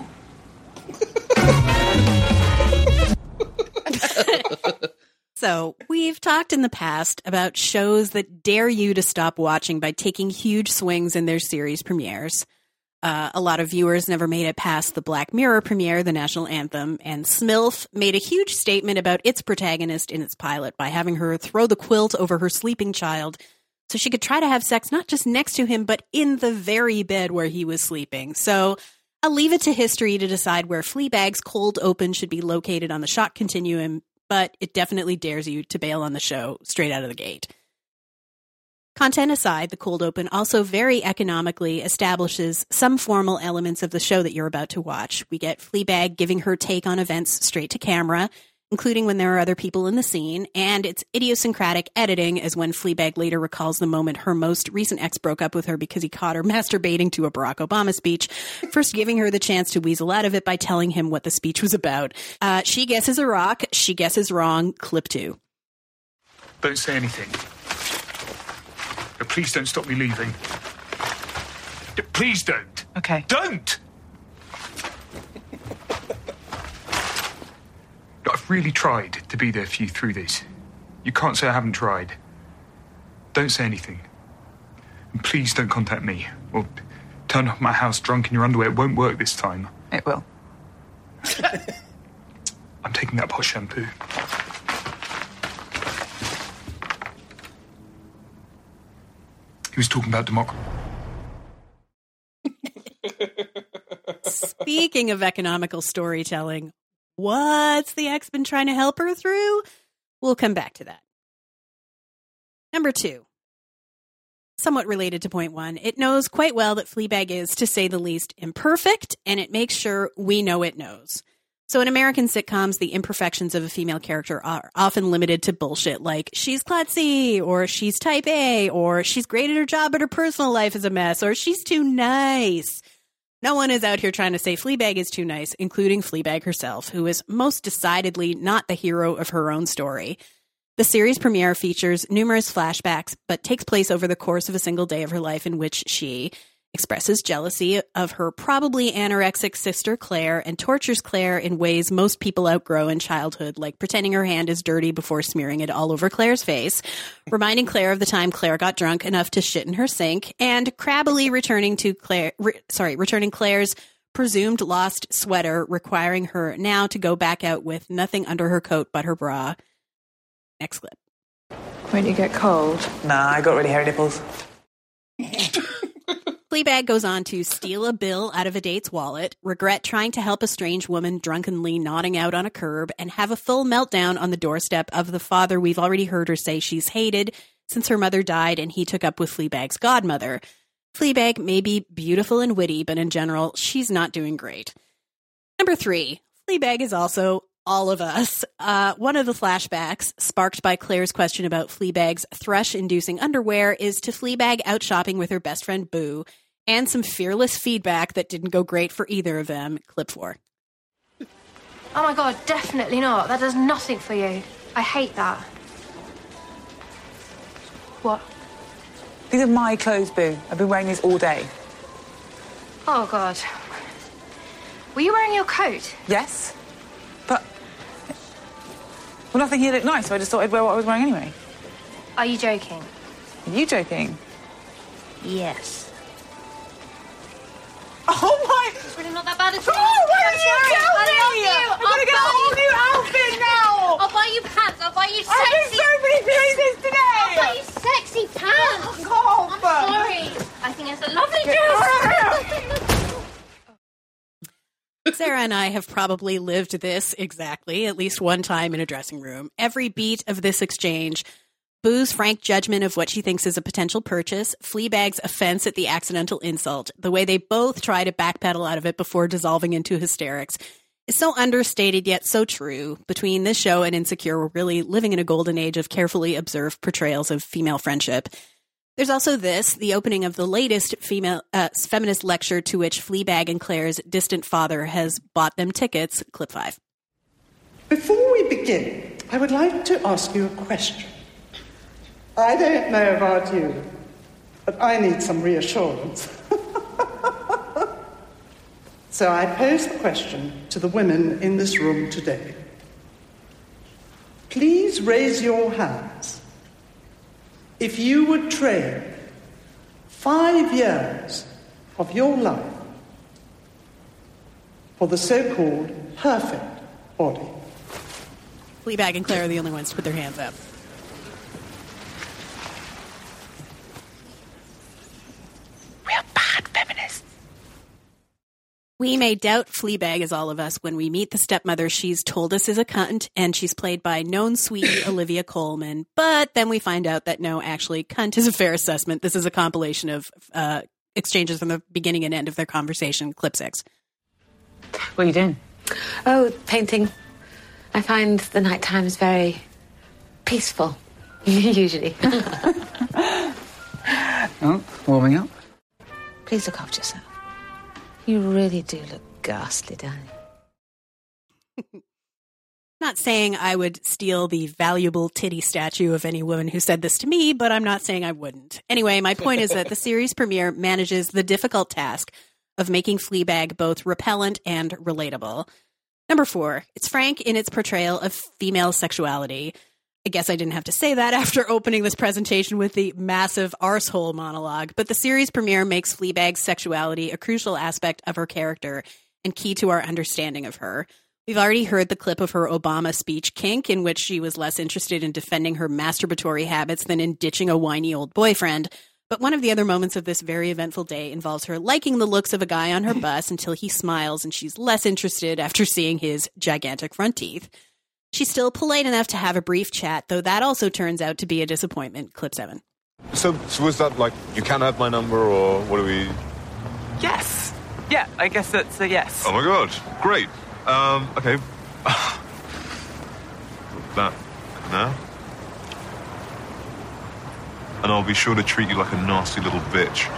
So, we've talked in the past about shows that dare you to stop watching by taking huge swings in their series premieres. Uh, a lot of viewers never made it past the Black Mirror premiere, the national anthem, and Smilf made a huge statement about its protagonist in its pilot by having her throw the quilt over her sleeping child so she could try to have sex not just next to him, but in the very bed where he was sleeping. So I'll leave it to history to decide where Fleabag's cold open should be located on the shot continuum, but it definitely dares you to bail on the show straight out of the gate. Content aside, the cold open also very economically establishes some formal elements of the show that you're about to watch. We get Fleabag giving her take on events straight to camera, including when there are other people in the scene, and it's idiosyncratic editing as when Fleabag later recalls the moment her most recent ex broke up with her because he caught her masturbating to a Barack Obama speech, first giving her the chance to weasel out of it by telling him what the speech was about. Uh, she guesses a rock, she guesses wrong, clip two. Don't say anything. Please don't stop me leaving. Please don't. Okay. Don't! I've really tried to be there for you through this. You can't say I haven't tried. Don't say anything. And please don't contact me or turn up my house drunk in your underwear. It won't work this time. It will. I'm taking that posh shampoo. He was talking about democracy. Speaking of economical storytelling, what's the ex been trying to help her through? We'll come back to that. Number two, somewhat related to point one, it knows quite well that Fleabag is, to say the least, imperfect, and it makes sure we know it knows. So in American sitcoms, the imperfections of a female character are often limited to bullshit like she's klutzy, or she's type A, or she's great at her job but her personal life is a mess, or she's too nice. No one is out here trying to say Fleabag is too nice, including Fleabag herself, who is most decidedly not the hero of her own story. The series premiere features numerous flashbacks, but takes place over the course of a single day of her life in which she expresses jealousy of her probably anorexic sister Claire and tortures Claire in ways most people outgrow in childhood, like pretending her hand is dirty before smearing it all over Claire's face, reminding Claire of the time Claire got drunk enough to shit in her sink, and crabbily returning to Claire, re- sorry, returning Claire's presumed lost sweater, requiring her now to go back out with nothing under her coat but her bra. Next clip. Won't you get cold? Nah, I got really hairy nipples. Fleabag goes on to steal a bill out of a date's wallet, regret trying to help a strange woman drunkenly nodding out on a curb, and have a full meltdown on the doorstep of the father we've already heard her say she's hated since her mother died and he took up with Fleabag's godmother. Fleabag may be beautiful and witty, but in general, she's not doing great. Number three, Fleabag is also all of us. Uh, one of the flashbacks, sparked by Claire's question about Fleabag's thrush-inducing underwear, is to Fleabag out shopping with her best friend Boo, and some fearless feedback that didn't go great for either of them. Clip four. Oh my god, definitely not. That does nothing for you. I hate that. What? These are my clothes, Boo. I've been wearing these all day. Oh god. Were you wearing your coat? Yes. But... well, nothing here looked nice, so I just thought I'd wear what I was wearing anyway. Are you joking? Are you joking? Yes. Oh my... It's really not that bad at all. Oh, what are you doing? I love you. I'm going to get a whole new outfit now. I'll buy you pants. I'll buy you sexy... I've been so many places today. I'll buy you sexy pants. Oh, I'm sorry. I think it's a lovely dress. Sarah and I have probably lived this exactly at least one time in a dressing room. Every beat of this exchange, Boo's frank judgment of what she thinks is a potential purchase, Fleabag's offense at the accidental insult, the way they both try to backpedal out of it before dissolving into hysterics, is so understated yet so true. Between this show and Insecure, we're really living in a golden age of carefully observed portrayals of female friendship. There's also this, the opening of the latest female uh, feminist lecture to which Fleabag and Claire's distant father has bought them tickets. Clip five. Before we begin, I would like to ask you a question. I don't know about you, but I need some reassurance. So I pose the question to the women in this room today. Please raise your hands if you would trade five years of your life for the so-called perfect body. Fleabag and Claire are the only ones to put their hands up. We may doubt Fleabag as all of us when we meet the stepmother she's told us is a cunt, and she's played by known sweetie Olivia Colman. But then we find out that no, actually, cunt is a fair assessment. This is a compilation of uh, exchanges from the beginning and end of their conversation. Clip six. What are you doing? Oh, painting. I find the night times very peaceful, usually. Oh, warming up. Please look after yourself. You really do look ghastly, darling. Not saying I would steal the valuable titty statue of any woman who said this to me, but I'm not saying I wouldn't. Anyway, my point is that the series premiere manages the difficult task of making Fleabag both repellent and relatable. Number four, it's frank in its portrayal of female sexuality. I guess I didn't have to say that after opening this presentation with the massive arsehole monologue, but the series premiere makes Fleabag's sexuality a crucial aspect of her character and key to our understanding of her. We've already heard the clip of her Obama speech kink, in which she was less interested in defending her masturbatory habits than in ditching a whiny old boyfriend. But one of the other moments of this very eventful day involves her liking the looks of a guy on her bus until he smiles and she's less interested after seeing his gigantic front teeth. She's still polite enough to have a brief chat, though that also turns out to be a disappointment. Clip seven. So, so was that like, you can have my number, or what do we... Yes. Yeah, I guess that's a yes. Oh my god, great. Um, okay. That now? And I'll be sure to treat you like a nasty little bitch.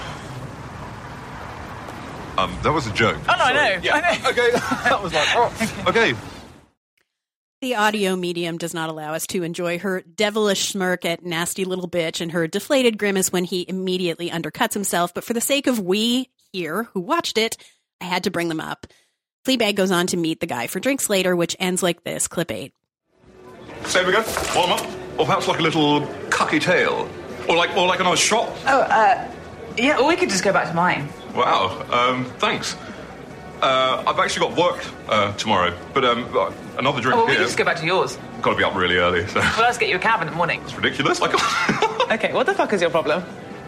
Um, that was a joke. Oh, no, Sorry. I know. Yeah. I know. Okay, that was like, oh, okay. The audio medium does not allow us to enjoy her devilish smirk at nasty little bitch and her deflated grimace when he immediately undercuts himself, but for the sake of we here who watched it, I had to bring them up. Fleabag goes on to meet the guy for drinks later, which ends like this. Clip eight. Same again. Warm up. Or perhaps like a little cucky tail. Or like, or like a nice shot. Oh, uh, yeah, or we could just go back to mine. Wow, um, thanks. Uh, I've actually got work uh, tomorrow, but um, another drink Oh, well, we here. can just go back to yours. Got to be up really early, so... Well, let's get you a cab in the morning. It's ridiculous. I can't... Okay, what the fuck is your problem?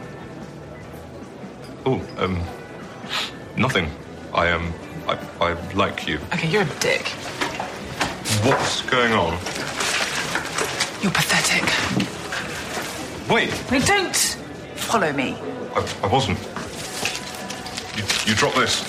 Oh, um... Nothing. I, um... I, I like you. Okay, you're a dick. What's going on? You're pathetic. Wait. No, don't follow me. I, I wasn't. You, you drop this.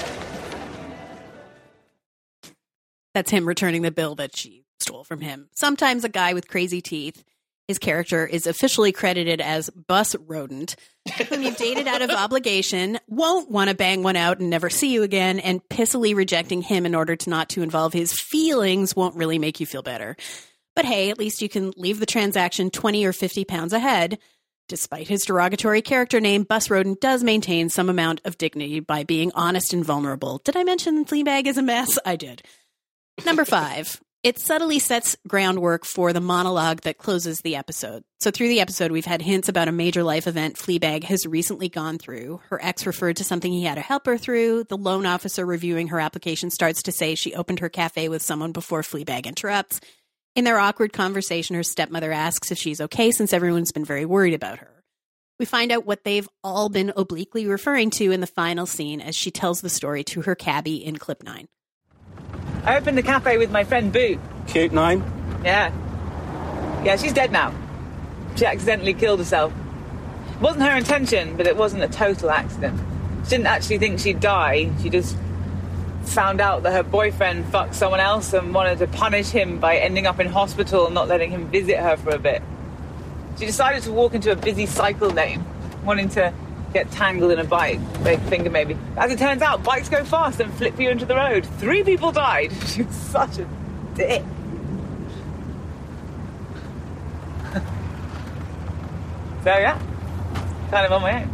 That's him returning the bill that she stole from him. Sometimes a guy with crazy teeth. His character is officially credited as Bus Rodent, whom you've dated out of obligation, won't want to bang one out and never see you again, and pissily rejecting him in order to not to involve his feelings won't really make you feel better. But hey, at least you can leave the transaction twenty or fifty pounds ahead. Despite his derogatory character name, Bus Rodent does maintain some amount of dignity by being honest and vulnerable. Did I mention Fleabag is a mess? I did. Number five. It subtly sets groundwork for the monologue that closes the episode. So through the episode, we've had hints about a major life event Fleabag has recently gone through. Her ex referred to something he had to help her through. The loan officer reviewing her application starts to say she opened her cafe with someone before Fleabag interrupts. In their awkward conversation, her stepmother asks if she's okay since everyone's been very worried about her. We find out what they've all been obliquely referring to in the final scene as she tells the story to her cabbie in clip nine. I opened the cafe with my friend Boo. Cute name? Yeah. Yeah, she's dead now. She accidentally killed herself. It wasn't her intention, but it wasn't a total accident. She didn't actually think she'd die. She just found out that her boyfriend fucked someone else and wanted to punish him by ending up in hospital and not letting him visit her for a bit. She decided to walk into a busy cycle lane, wanting to get tangled in a bike. Big finger maybe. As it turns out, bikes go fast and flip you into the road. Three people died. She was such a dick. So yeah, kind of on my own.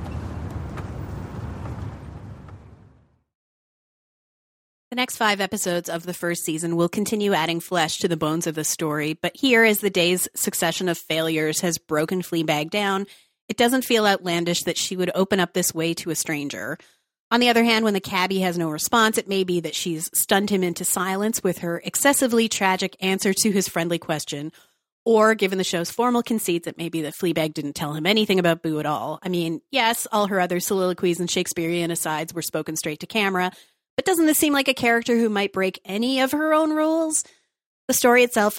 The next five episodes of the first season will continue adding flesh to the bones of the story, but here, as the day's succession of failures has broken Fleabag down, it doesn't feel outlandish that she would open up this way to a stranger. On the other hand, when the cabbie has no response, it may be that she's stunned him into silence with her excessively tragic answer to his friendly question, or, given the show's formal conceits, it may be that Fleabag didn't tell him anything about Boo at all. I mean, yes, all her other soliloquies and Shakespearean asides were spoken straight to camera, But doesn't this seem like a character who might break any of her own rules? The story itself,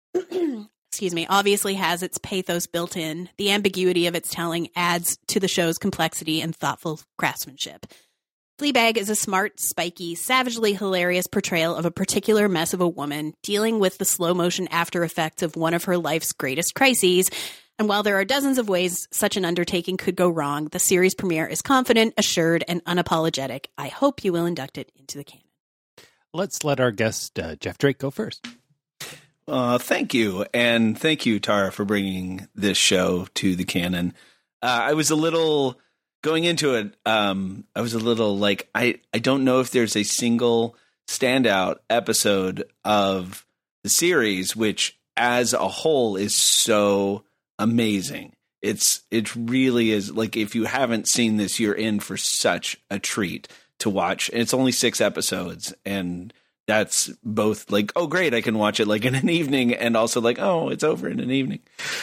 excuse me, obviously has its pathos built in. The ambiguity of its telling adds to the show's complexity and thoughtful craftsmanship. Fleabag is a smart, spiky, savagely hilarious portrayal of a particular mess of a woman dealing with the slow-motion after effects of one of her life's greatest crises. And while there are dozens of ways such an undertaking could go wrong, the series premiere is confident, assured, and unapologetic. I hope you will induct it into the canon. Let's let our guest, uh, Jeff Drake, go first. Uh, thank you. And thank you, Tara, for bringing this show to the canon. Uh, I was a little... Going into it, um, I was a little like, I, I don't know if there's a single standout episode of the series, which as a whole is so amazing. It's, it really is like, if you haven't seen this, you're in for such a treat to watch. It's only six episodes, and that's both like, oh, great, I can watch it like in an evening, and also like, oh, it's over in an evening.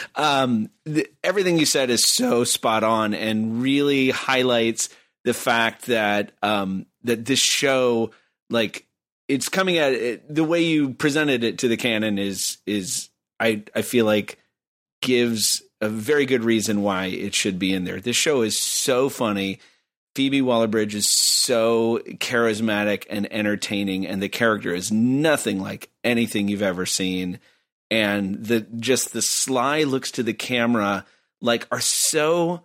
Um, the, everything you said is so spot on and really highlights the fact that um, that this show, like, it's coming at it, the way you presented it to the canon is is I I feel like gives a very good reason why it should be in there. This show is so funny. Phoebe Waller-Bridge is so charismatic and entertaining, and the character is nothing like anything you've ever seen. And the just the sly looks to the camera like are so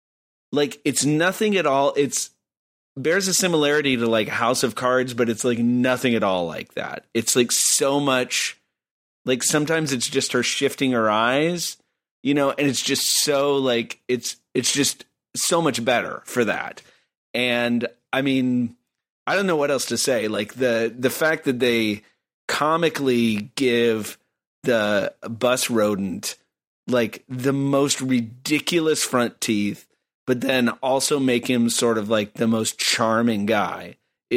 like it's nothing at all. It's bears a similarity to like House of Cards, but it's like nothing at all like that. It's like so much like sometimes it's just her shifting her eyes, you know, and it's just so like it's it's just so much better for that. And I mean, I don't know what else to say. Like the the fact that they comically give the bus rodent like the most ridiculous front teeth, but then also make him sort of like the most charming guy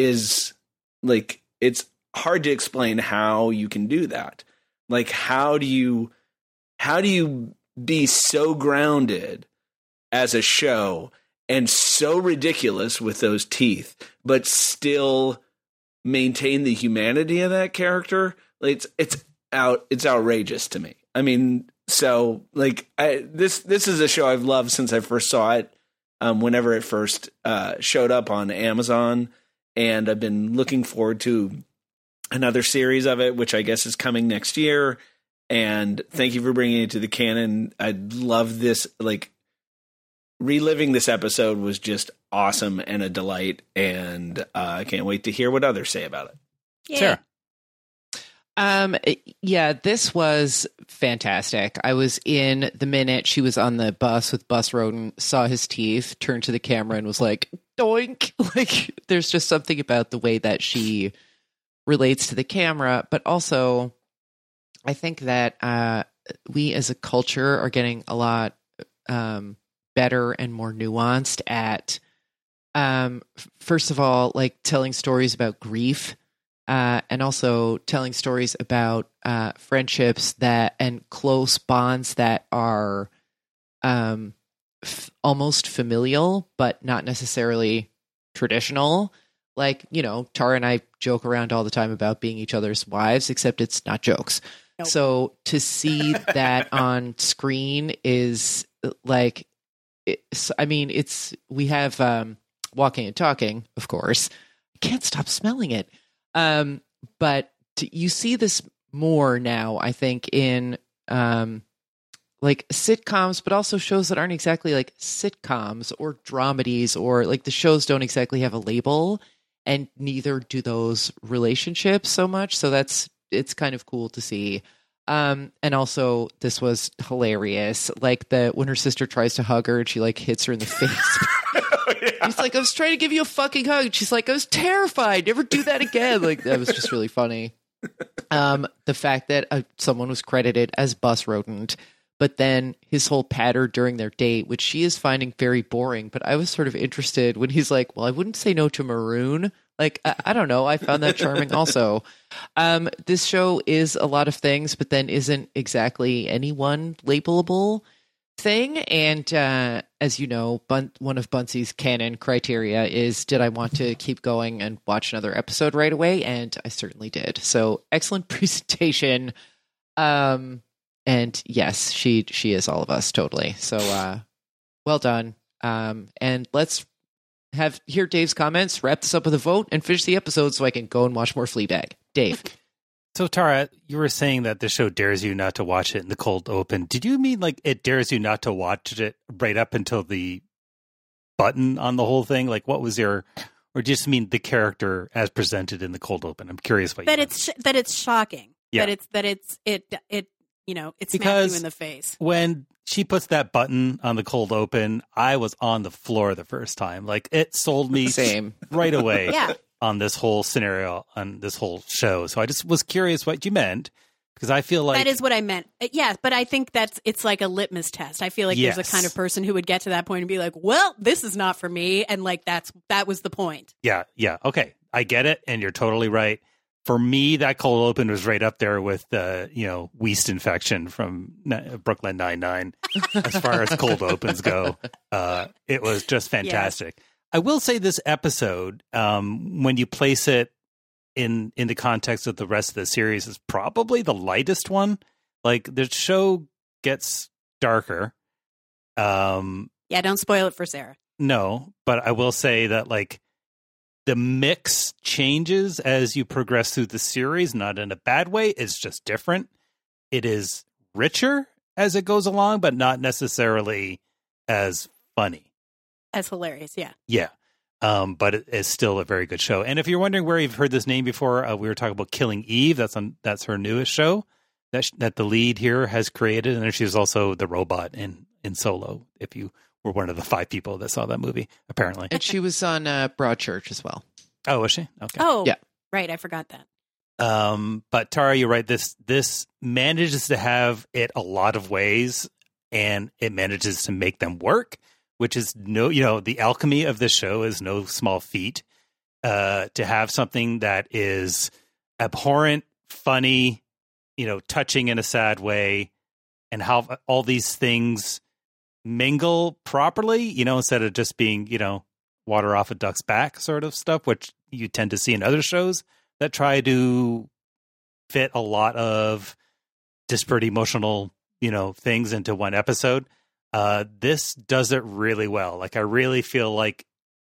is like, it's hard to explain how you can do that. Like, how do you, how do you be so grounded as a show and so ridiculous with those teeth, but still maintain the humanity of that character? Like, it's it's out it's outrageous to me. I mean, so like I, this this is a show I've loved since I first saw it. Um, whenever it first uh, showed up on Amazon, and I've been looking forward to another series of it, which I guess is coming next year. And thank you for bringing it to the canon. I love this. Like, reliving this episode was just awesome and a delight, and uh, I can't wait to hear what others say about it. Yeah. Sarah. Um, yeah, this was fantastic. I was in the minute she was on the bus with Bus Rodent, saw his teeth, turned to the camera and was like, doink. Like, there's just something about the way that she relates to the camera, but also I think that uh, we as a culture are getting a lot um, better and more nuanced at, um, first of all, like telling stories about grief. Uh, and also telling stories about uh, friendships that and close bonds that are um, f- almost familial, but not necessarily traditional. Like, you know, Tara and I joke around all the time about being each other's wives, except it's not jokes. Nope. So to see that on screen is like, it's, I mean, it's, we have um, Walking and Talking, of course. I can't stop smelling it. Um, but t- you see this more now, I think, in um, like sitcoms, but also shows that aren't exactly like sitcoms or dramedies, or like the shows don't exactly have a label, and neither do those relationships so much. So that's, it's kind of cool to see. Um, and also this was hilarious. Like the, when her sister tries to hug her and she like hits her in the face. Yeah. He's like, I was trying to give you a fucking hug. She's like, I was terrified. Never do that again. Like, that was just really funny. Um, the fact that uh, someone was credited as Bus Rodent, but then his whole patter during their date, which she is finding very boring. But I was sort of interested when he's like, well, I wouldn't say no to Maroon. Like, I, I don't know. I found that charming also. Um, this show is a lot of things, but then isn't exactly any one labelable. thing. And uh, as you know, Bun- one of Buncey's canon criteria is, did I want to keep going and watch another episode right away? And I certainly did. So excellent presentation. Um, and yes, she she is all of us, totally. So uh, well done. Um, and let's have hear Dave's comments, wrap this up with a vote, and finish the episode so I can go and watch more Fleabag. Dave. So, Tara, you were saying that the show dares you not to watch it in the cold open. Did you mean like it dares you not to watch it right up until the button on the whole thing? Like, what was your, or just mean the character as presented in the cold open? I'm curious what that you it's sh- that it's shocking. Yeah. That it's that it's it it you know it smacks Because you in the face. When she puts that button on the cold open, I was on the floor the first time. Like, it sold me Same. right away. Yeah. On this whole scenario, on this whole show. So I just was curious what you meant, because I feel like that is what I meant. Uh, Yeah, but I think that's it's like a litmus test. I feel like Yes. there's a kind of person who would get to that point and be like, "Well, this is not for me," and like that's that was the point. Yeah, yeah. Okay. I get it. And you're totally right. For me, that cold open was right up there with the, you know, yeast infection from N- Brooklyn Nine-Nine as far as cold opens go. Uh, it was just fantastic. Yes. I will say this episode, um, when you place it in in the context of the rest of the series, is probably the lightest one. Like, the show gets darker. Um, yeah, don't spoil it for Sarah. No, but I will say that, like, the mix changes as you progress through the series, not in a bad way. It's just different. It is richer as it goes along, but not necessarily as funny. As hilarious, yeah. Yeah. Um, but it is still a very good show. And if you're wondering where you've heard this name before, uh, we were talking about Killing Eve. That's on, that's her newest show that sh- that the lead here has created. And she's also the robot in, in Solo, if you were one of the five people that saw that movie, apparently. And she was on uh, Broadchurch as well. Oh, was she? Okay. Oh, yeah. Right. I forgot that. Um, but Tara, you're right. This this manages to have it a lot of ways, and it manages to make them work, which is no, you know, the alchemy of this show is no small feat. Uh, to have something that is abhorrent, funny, you know, touching in a sad way, and how all these things mingle properly, you know, instead of just being, you know, water off a duck's back sort of stuff, which you tend to see in other shows that try to fit a lot of disparate emotional, you know, things into one episode. Uh, this does it really well. Like, I really feel like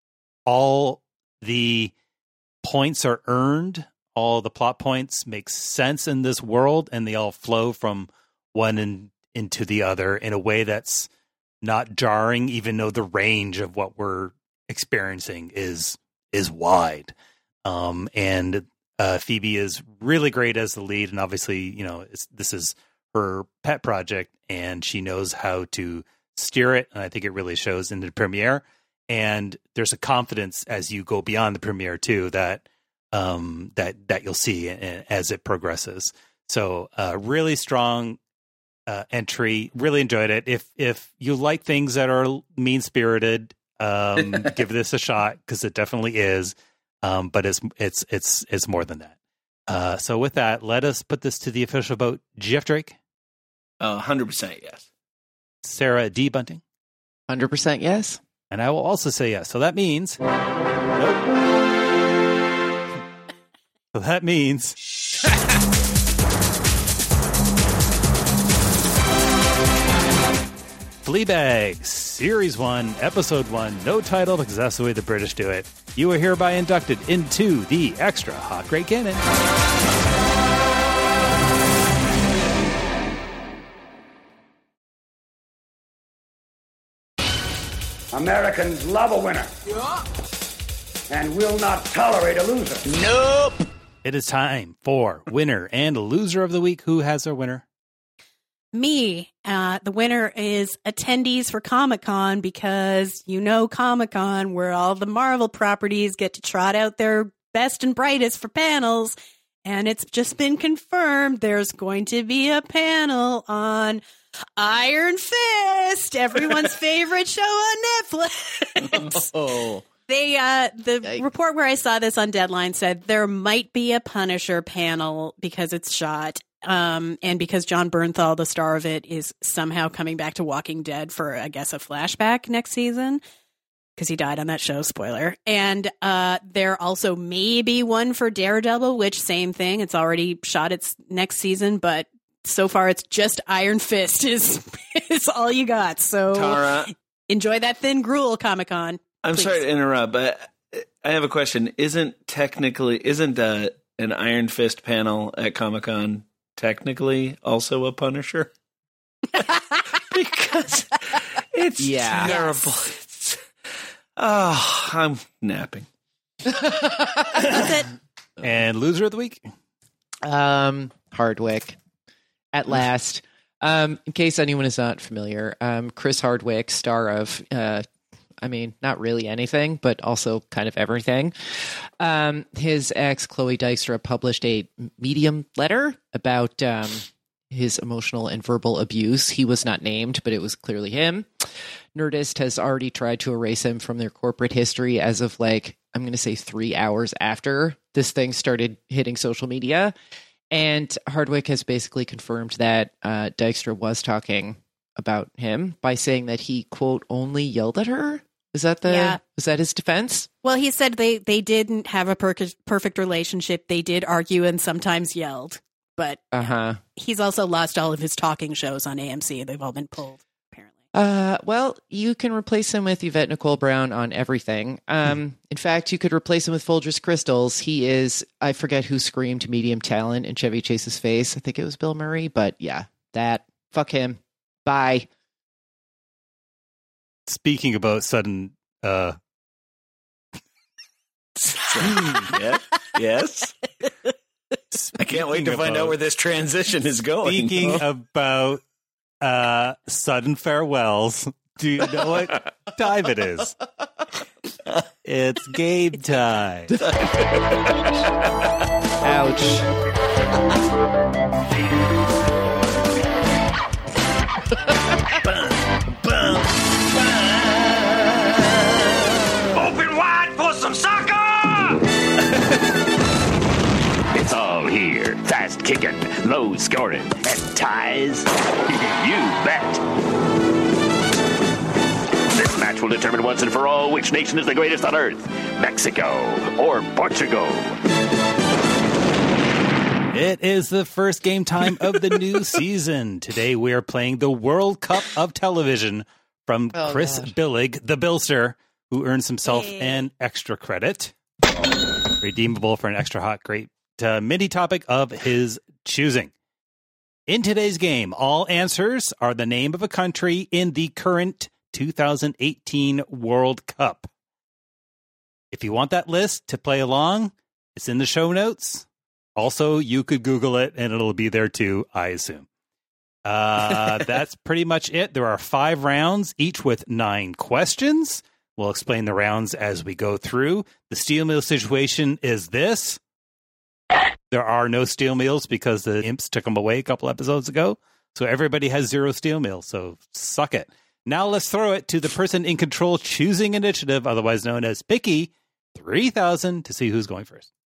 all the points are earned. All the plot points make sense in this world, and they all flow from one in, into the other in a way that's not jarring, even though the range of what we're experiencing is is wide. Um, and uh, Phoebe is really great as the lead, and obviously, you know, it's, this is her pet project, and she knows how to steer it, and I think it really shows in the premiere. And there's a confidence as you go beyond the premiere too that um, that that you'll see as it progresses. So, uh, really strong uh, entry. Really enjoyed it. If if you like things that are mean spirited, um, give this a shot, because it definitely is. Um, but it's it's it's it's more than that. Uh, so with that, let us put this to the official vote. Jeff Drake, a hundred percent yes. Sarah D. Bunting, hundred percent yes. And I will also say yes. So that means, nope. So that means Fleabag, Series one, Episode one, no title, because that's the way the British do it. You are hereby inducted into the Extra Hot Great Canon. Americans love a winner. Yeah. And will not tolerate a loser. Nope. It is time for winner and loser of the week. Who has their winner? Me. Uh, the winner is attendees for Comic-Con, because you know Comic-Con, where all the Marvel properties get to trot out their best and brightest for panels. And it's just been confirmed there's going to be a panel on Iron Fist, everyone's favorite show on Netflix. Oh. They uh the Yikes. report where I saw this on Deadline said there might be a Punisher panel because it's shot. Um, and because John Bernthal, the star of it, is somehow coming back to Walking Dead for, I guess, a flashback next season. Because he died on that show, spoiler. And uh, there also may be one for Daredevil, which same thing. It's already shot its next season, but so far it's just Iron Fist is, is all you got. So Tara, enjoy that thin gruel, Comic-Con. I'm please. sorry to interrupt, but I have a question. Isn't technically, isn't uh, an Iron Fist panel at Comic-Con technically also a Punisher? Because it's Yeah. terrible. Yes. It's, oh, I'm napping. That's it. And loser of the week? Um, Hardwick. At last. Um, in case anyone is not familiar, um, Chris Hardwick, star of, uh, I mean, not really anything, but also kind of everything. Um, his ex, Chloe Dykstra, published a Medium letter about um, his emotional and verbal abuse. He was not named, but it was clearly him. Nerdist has already tried to erase him from their corporate history as of, like, I'm going to say three hours after this thing started hitting social media. And Hardwick has basically confirmed that uh, Dykstra was talking about him by saying that he, quote, only yelled at her. Is that the, Yeah. is that his defense? Well, he said they, they didn't have a per- perfect relationship. They did argue and sometimes yelled. But Uh-huh. he's also lost all of his talking shows on A M C. They've all been pulled. Uh, well, you can replace him with Yvette Nicole Brown on everything. Um, in fact, you could replace him with Folgers Crystals. He is, I forget who screamed medium talent in Chevy Chase's face. I think it was Bill Murray, but yeah, that. Fuck him. Bye. Speaking about sudden, uh, yeah. Yes. I can't wait to Speaking find about- out where this transition is going. Speaking about uh, sudden farewells, do you know what time it is? It's game time. Ouch. Open wide for some soccer! It's all here. Fast kicking, low scoring, and ties. You bet. This match will determine once and for all which nation is the greatest on earth. Mexico or Portugal. It is the first game time of the new season. Today we are playing the World Cup of Television from Oh, Chris God. Billig, the Billster, who earns himself an extra credit. Redeemable for an extra hot, great uh, mini topic of his choosing. In today's game, all answers are the name of a country in the current two thousand eighteen World Cup. If you want that list to play along, it's in the show notes. Also, you could Google it and it'll be there too, I assume. Uh, that's pretty much it. There are five rounds, each with nine questions. We'll explain the rounds as we go through. The steel meal situation is this. There are no steel meals because the imps took them away a couple episodes ago. So everybody has zero steel meals. So suck it. Now let's throw it to the person in control choosing initiative, otherwise known as Picky three thousand, to see who's going first.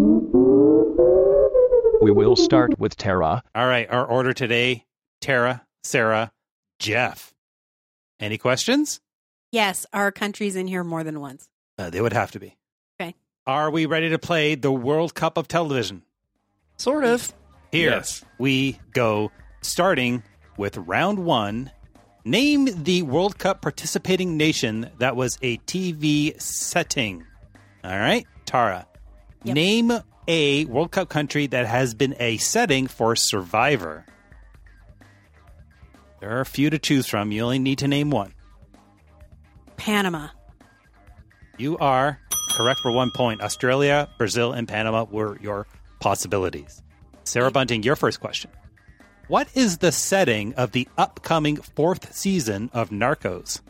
We will start with Tara. All right, our order today, Tara, Sarah, Jeff. Any questions? Yes, our country's in here more than once. Uh, they would have to be. Okay. Are we ready to play the World Cup of Television? Sort of. Here Yes. we go, starting with round one. Name the World Cup participating nation that was a T V setting. All right, Tara. Yep. Name a World Cup country that has been a setting for Survivor. There are a few to choose from. You only need to name one. Panama. You are correct for one point. Australia, Brazil, and Panama were your possibilities. Sarah Bunting, your first question. What is the setting of the upcoming fourth season of Narcos?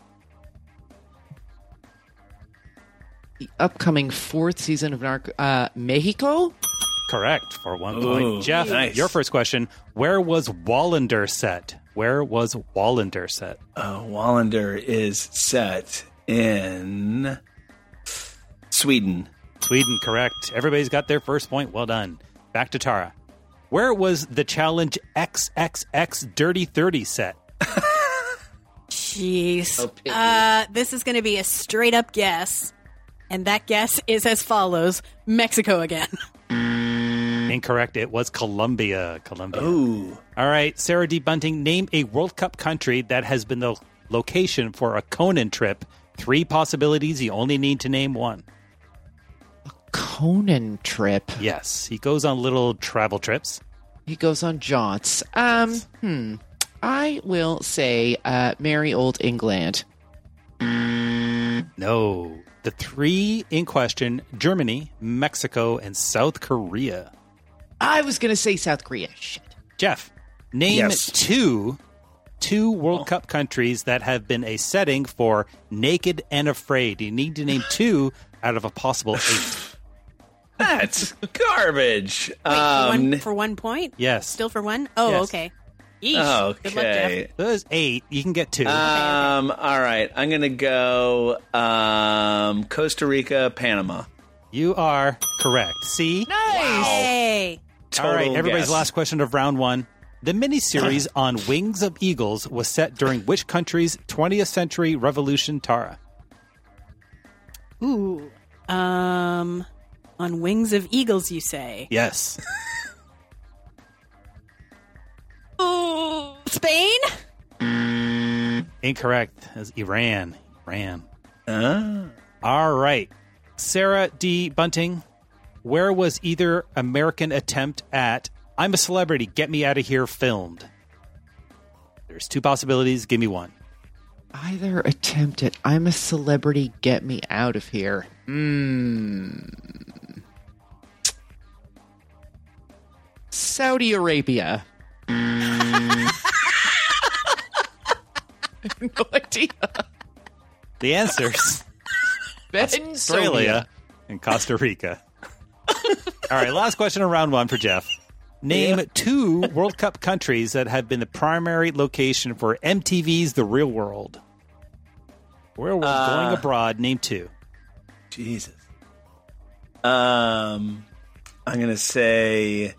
The upcoming fourth season of Narco, uh, Mexico? Correct for one Ooh, point. Jeff, nice. your first question. Where was Wallander set? Where was Wallander set? Uh, Wallander is set in Sweden. Sweden, correct. Everybody's got their first point. Well done. Back to Tara. Where was the Challenge X X X Dirty thirty set? Jeez. Oh, pity. uh, this is going to be a straight up guess. And that guess is as follows. Mexico again. Incorrect. It was Colombia. Colombia. Ooh. All right. Sarah D. Bunting, name a World Cup country that has been the location for a Conan trip. Three possibilities. You only need to name one. Conan trip. Yes. He goes on little travel trips. He goes on jaunts. Um, hmm. I will say uh, merry old England. No. The three in question, Germany, Mexico, and South Korea. I was going to say South Korea. Shit. Jeff, name Yes. two two World Cup countries that have been a setting for Naked and Afraid. You need to name two out of a possible eight. That's garbage. Wait, um, for, one, for one point? Yes. Still for one? Oh, Yes. okay. Yeesh. Good luck, okay. Jeff. There's eight. You can get two. Um. All right. I'm gonna go. Um. Costa Rica, Panama. You are correct. See? Nice. Hey. All right, Total everybody's guess. last question of round one. The miniseries on Wings of Eagles was set during which country's twentieth century revolution, Tara? Ooh. Um, on Wings of Eagles, you say? Yes. Ooh. Spain? Incorrect. As Iran. Iran. Ah. All right. Sarah D. Bunting, where was either American attempt at I'm a Celebrity, Get Me Out of Here filmed? There's two possibilities. Give me one. Either attempt at I'm a Celebrity, Get Me Out of Here. Hmm. Saudi Arabia. I have no idea. The answers Ben Australia and Costa Rica. All right, last question of round one for Jeff. Name two World Cup countries that have been the primary location for M T V's The Real World. Where we're Uh, going abroad, name two. Jesus. Um. I'm gonna say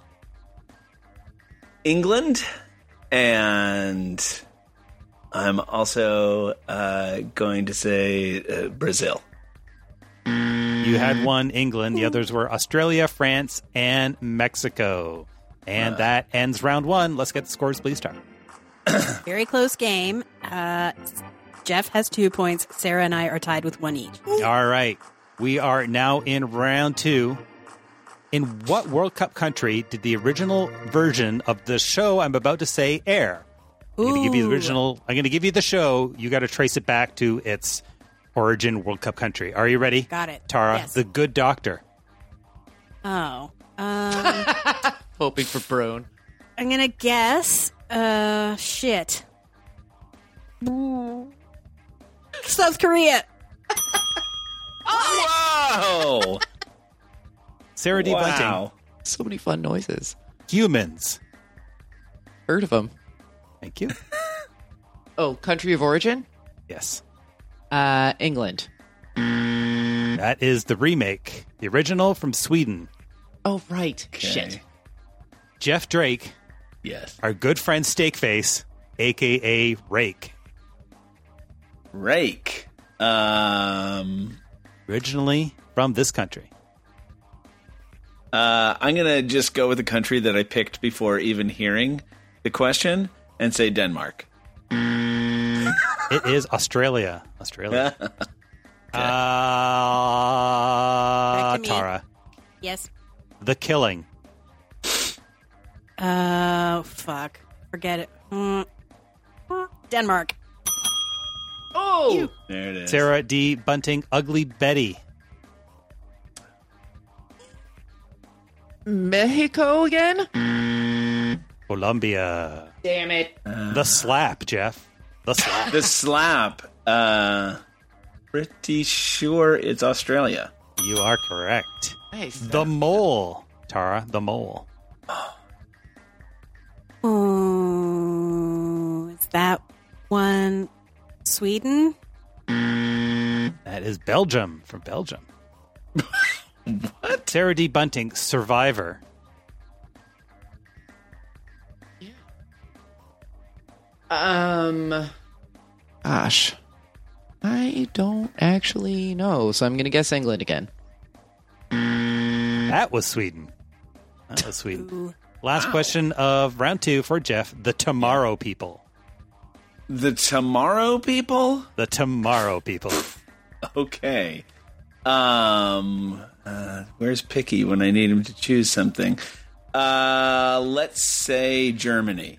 England, and I'm also uh, going to say uh, Brazil. You had one, England. The others were Australia, France, and Mexico. And Uh. that ends round one. Let's get the scores, please, Tara. Very close game. Uh, Jeff has two points. Sarah and I are tied with one each. All right. We are now in round two. In what World Cup country did the original version of the show I'm about to say air? I'm going to give you the Ooh. original. I'm going to give you the show. You got to trace it back to its origin World Cup country. Are you ready? Got it. Tara, Yes. The Good Doctor. Oh. Um, Hoping for Brone. I'm going to guess. Uh, shit. South Korea. Whoa! Sarah D. Wow. Bunting. So many fun noises. Humans. Heard of them. Thank you. Oh, country of origin? Yes. Uh, England. That is the remake. The original from Sweden. Oh, right. Okay. Shit. Jeff Drake, Yes. our good friend Steakface, a k a. Rake. Rake. Um. Originally from this country. Uh, I'm gonna just go with the country that I picked before even hearing the question and say Denmark. It is Australia. Australia. Back Uh, to me. Tara. Yes. The Killing. Oh, fuck. Forget it. Mm. Denmark. Oh! There it is. Sarah D. Bunting, Ugly Betty. Mexico again? Colombia. Damn it. The Slap, Jeff. The Slap. The slap. Uh, pretty sure it's Australia. You are correct. Nice. The Mole. Tara, The Mole. Oh, is that one Sweden? That is Belgium, from Belgium. What? Sarah D. Bunting, Survivor. Um, gosh, I don't actually know, so I'm going to guess England again. That was Sweden. That was Sweden. Ooh. Last wow. question of round two for Jeff. The Tomorrow People. The Tomorrow People? The Tomorrow People. Okay. Um, uh, where's Picky when I need him to choose something? Uh, let's say Germany.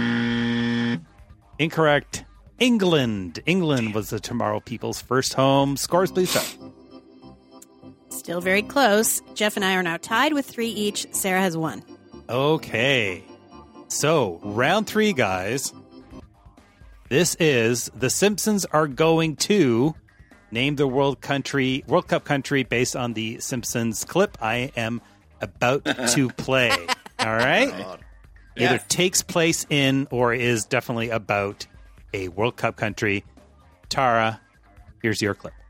Incorrect. England. England was the Tomorrow People's first home. Scores, please, Jeff. Still very close. Jeff and I are now tied with three each. Sarah has one. Okay. So, round three, guys. This is The Simpsons are going to name the World country, World Cup country based on the Simpsons clip I am about to play. All right? Yes. Either takes place in or is definitely about a World Cup country. Tara, here's your clip.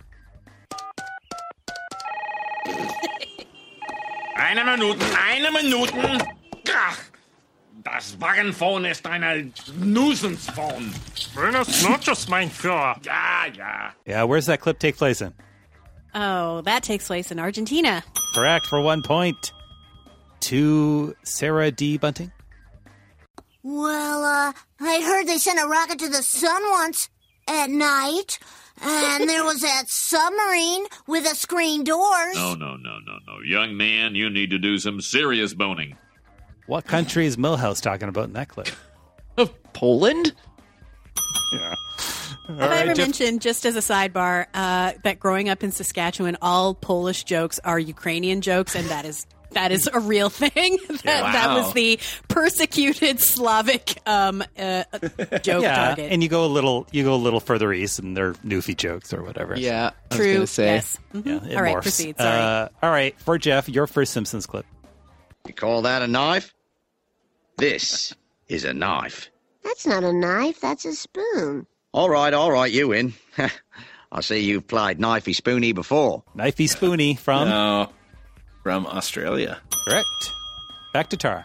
Eine Minute, eine Minute. Ach, das Wagenphone ist eine Nuisance-Phone. Buenos noches, mein Führer. Ja, ja. Yeah, where's that clip take place in? Oh, that takes place in Argentina. Correct for one point. To Sarah D. Bunting. Well, uh, I heard they sent a rocket to the sun once at night. And there was that submarine with a screen doors. No, no, no, no, no. Young man, you need to do some serious boning. What country is Milhouse talking about in that clip? Poland? Yeah. Have I ever Jeff- mentioned, just as a sidebar, uh, that growing up in Saskatchewan, all Polish jokes are Ukrainian jokes, and that is that is a real thing. that, Wow. that was the persecuted Slavic um, uh, joke yeah, target. and you go a little, you go a little further east, and they're Newfie jokes or whatever. Yeah, I was True. gonna say. Yes. Mm-hmm. Yeah, it all right, morphs. proceed. Sorry. Uh, all right, for Jeff, your first Simpsons clip. You call that a knife? This is a knife. That's not a knife. That's a spoon. All right, all right, you win. I see you've played Knifey Spoony before. Knifey Spoony from? No, from Australia. Correct. Back to Tara.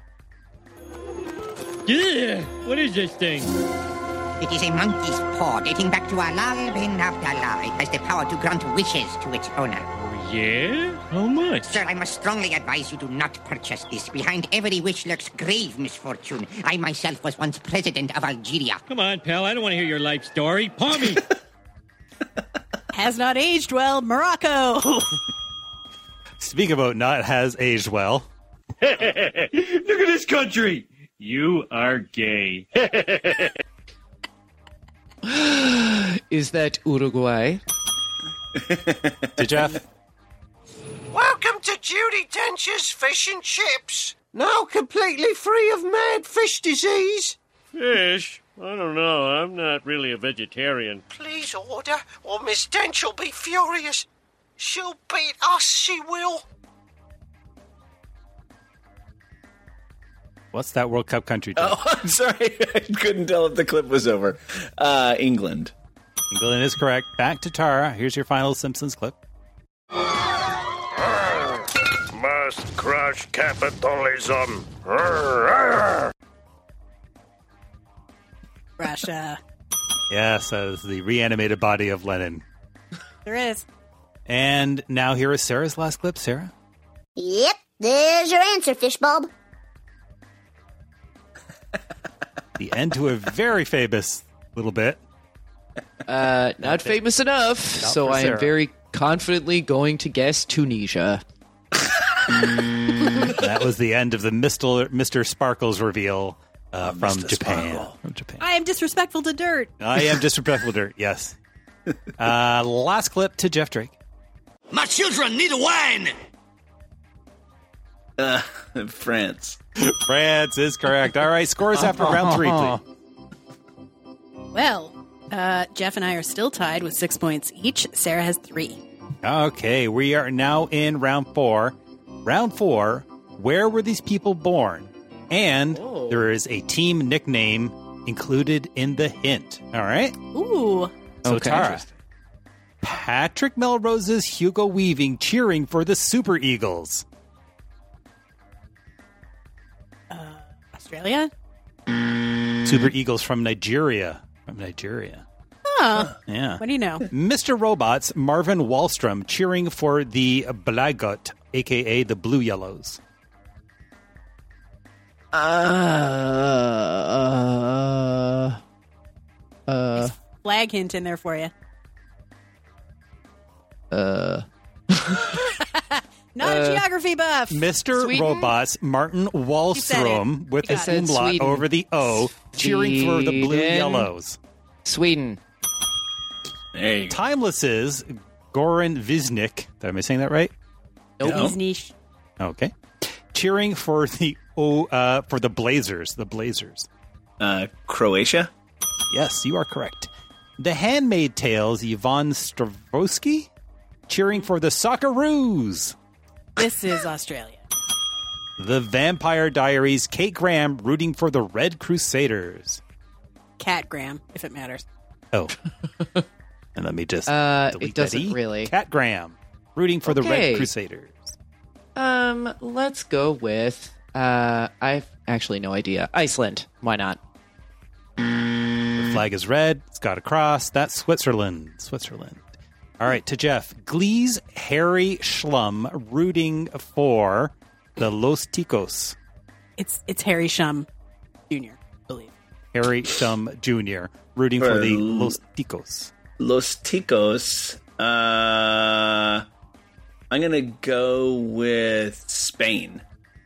Yeah, what is this thing? It is a monkey's paw dating back to Alal bin Abdallah. It has the power to grant wishes to its owner. Yeah? How much? Sir, I must strongly advise you do not purchase this. Behind every wish lurks grave misfortune. I myself was once president of Algeria. Come on, pal. I don't want to hear your life story. Paw me. Has not aged well, Morocco. Speak about not has aged well. Look at this country. You are gay. Is that Uruguay? To Jeff. Welcome to Judy Dench's Fish and Chips. Now completely free of mad fish disease. Fish? I don't know. I'm not really a vegetarian. Please order, or Miss Dench will be furious. She'll beat us, she will. What's that World Cup country? Jeff? Oh, I'm sorry. I couldn't tell if the clip was over. Uh, England. England is correct. Back to Tara. Here's your final Simpsons clip. Must crush capitalism. Russia. Yes, that is the reanimated body of Lenin. There is. And now here is Sarah's last clip. Sarah? Yep, there's your answer, Fishbulb. The end to a very famous little bit. Uh, not famous enough, Not so for I am Sarah. very confidently going to guess Tunisia. That was the end of the Mister Mister Sparkles reveal uh, from Mister Japan. Sparkle. From Japan. I am disrespectful to dirt. I am disrespectful dirt. Yes. Uh, last clip to Jeff Drake. My children need wine. Uh, France. France is correct. All right, scores after round three, please. Well, uh, Jeff and I are still tied with six points each. Sarah has three. Okay, we are now in round four. Round four, where were these people born? And Oh. there is a team nickname included in the hint. All right? Ooh. So, Okay. Tara, Patrick Melrose's Hugo Weaving cheering for the Super Eagles. Australia? Super Eagles from Nigeria. From Nigeria. Huh. Yeah. What do you know? Mister Robot's Marvin Wallstrom cheering for the Blagot, a k a the Blue Yellows. Uh, uh, uh, Flag hint in there for you. uh, Not a Uh, geography buff. Mister Sweden? Robot's Martin said Wallstrom it. with You an got it. umlaut Sweden. over the O, cheering for the Blue Sweden. Yellows. Sweden. Hey. Timeless's Goran Visnik. Am I saying that right? Nope. He's niche. Okay. Cheering for the O uh, for the Blazers. The Blazers. Uh, Croatia? Yes, you are correct. The Handmaid Tale's Yvonne Stravosky cheering for the Socceroos. This is Australia. The Vampire Diaries' Kate Graham rooting for the Red Crusaders. Cat Graham, if it matters. Oh. And let me just Uh, delete it doesn't that E. really. Cat Graham rooting for the Okay. Red Crusaders. Um, let's go with. Uh, I've actually no idea. Iceland. Why not? The flag is red. It's got a cross. That's Switzerland. Switzerland. All right, to Jeff. Glee's Harry Schlum rooting for the Los Ticos. It's it's Harry Shum Junior, I believe. Harry Schlum Junior rooting for the Los Ticos. Los Ticos. Uh, I'm going to go with Spain.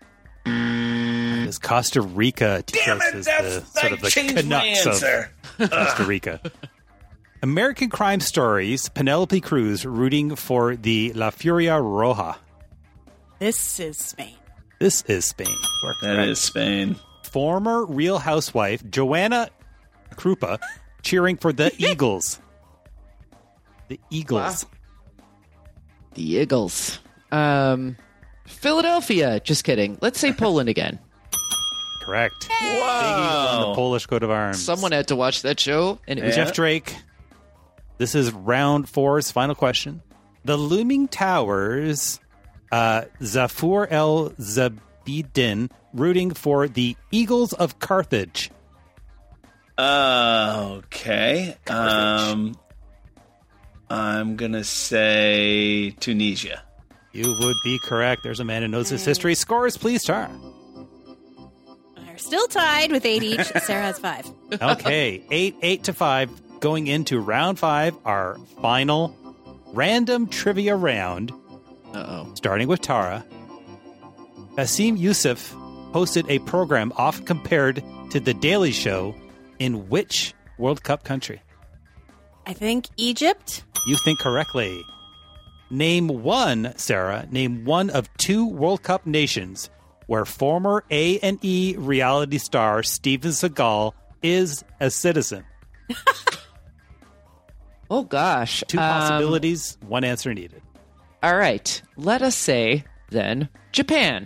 Is Costa Rica. Damn Ticos it, is that's- the, sort I of the changed my Canucks answer. of Costa Rica. American Crime Stories. Penelope Cruz rooting for the La Furia Roja. This is Spain. This is Spain. You are That correct. is Spain. Former Real Housewife Joanna Krupa cheering for the Eagles. The Eagles. The Eagles. Um, Philadelphia. Just kidding. Let's say Poland again. Correct. Big Eagle on the Polish coat of arms. Someone had to watch that show, and it was Jeff Drake. This is round four's final question. The Looming Towers, uh, Zafur El Zabidin, rooting for the Eagles of Carthage. Uh, okay. Um, I'm going to say Tunisia. You would be correct. There's a man who knows his history. Scores, please, Tara. They're still tied with eight each. Sarah has five. Okay, eight, eight to five. Going into round five, our final random trivia round. Uh-oh. Starting with Tara. Asim Youssef hosted a program often compared to The Daily Show in which World Cup country? I think Egypt. You think correctly. Name one, Sarah, name one of two World Cup nations where former A and E reality star Steven Seagal is a citizen. Oh, gosh. Two Um, possibilities, one answer needed. All right. Let us say, then, Japan.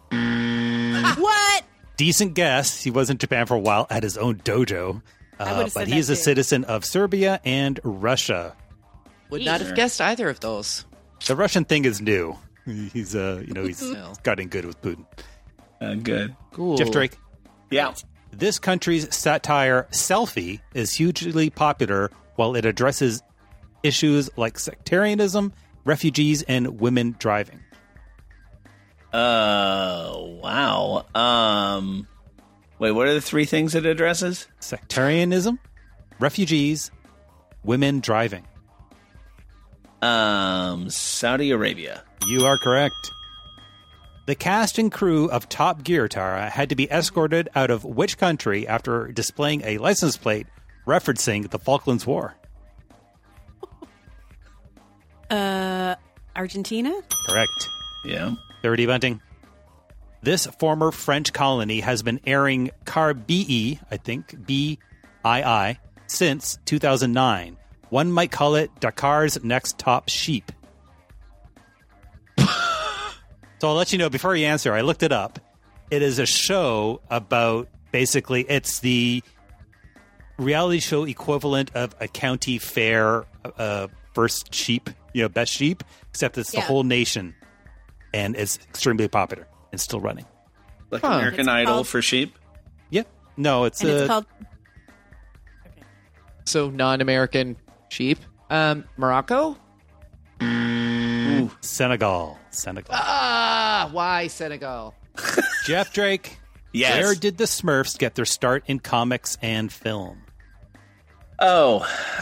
What? Decent guess. He was in Japan for a while at his own dojo. I Uh, would've but said he's that a too. citizen of Serbia and Russia. Would not have guessed either of those. The Russian thing is new. He's, uh, you know, he's No. gotten good with Putin. Uh, good. Cool. Jeff Drake. Yeah. This country's satire Selfie is hugely popular while it addresses issues like sectarianism, refugees, and women driving. Uh, wow. Um, wait, what are the three things it addresses? Sectarianism, refugees, women driving. Um, Saudi Arabia. You are correct. The cast and crew of Top Gear, Tara, had to be escorted out of which country after displaying a license plate referencing the Falklands War? Uh, Argentina? Correct. Yeah. thirty Bunting. This former French colony has been airing Car B E, I think, B I I, since two thousand nine. One might call it Dakar's next top sheep. So I'll let you know before you answer. I looked it up. It is a show about basically it's the reality show equivalent of a county fair uh, first sheep, you know, best sheep, except it's the Yeah. whole nation, and it's extremely popular and still running. Like Huh. American It's Idol called- for sheep? Yep. No, it's and a, it's called So non-American sheep. Um, Morocco? Ooh, Senegal. Senegal. Ah, why Senegal? Jeff Drake. Yes. Where did the Smurfs get their start in comics and film? Oh,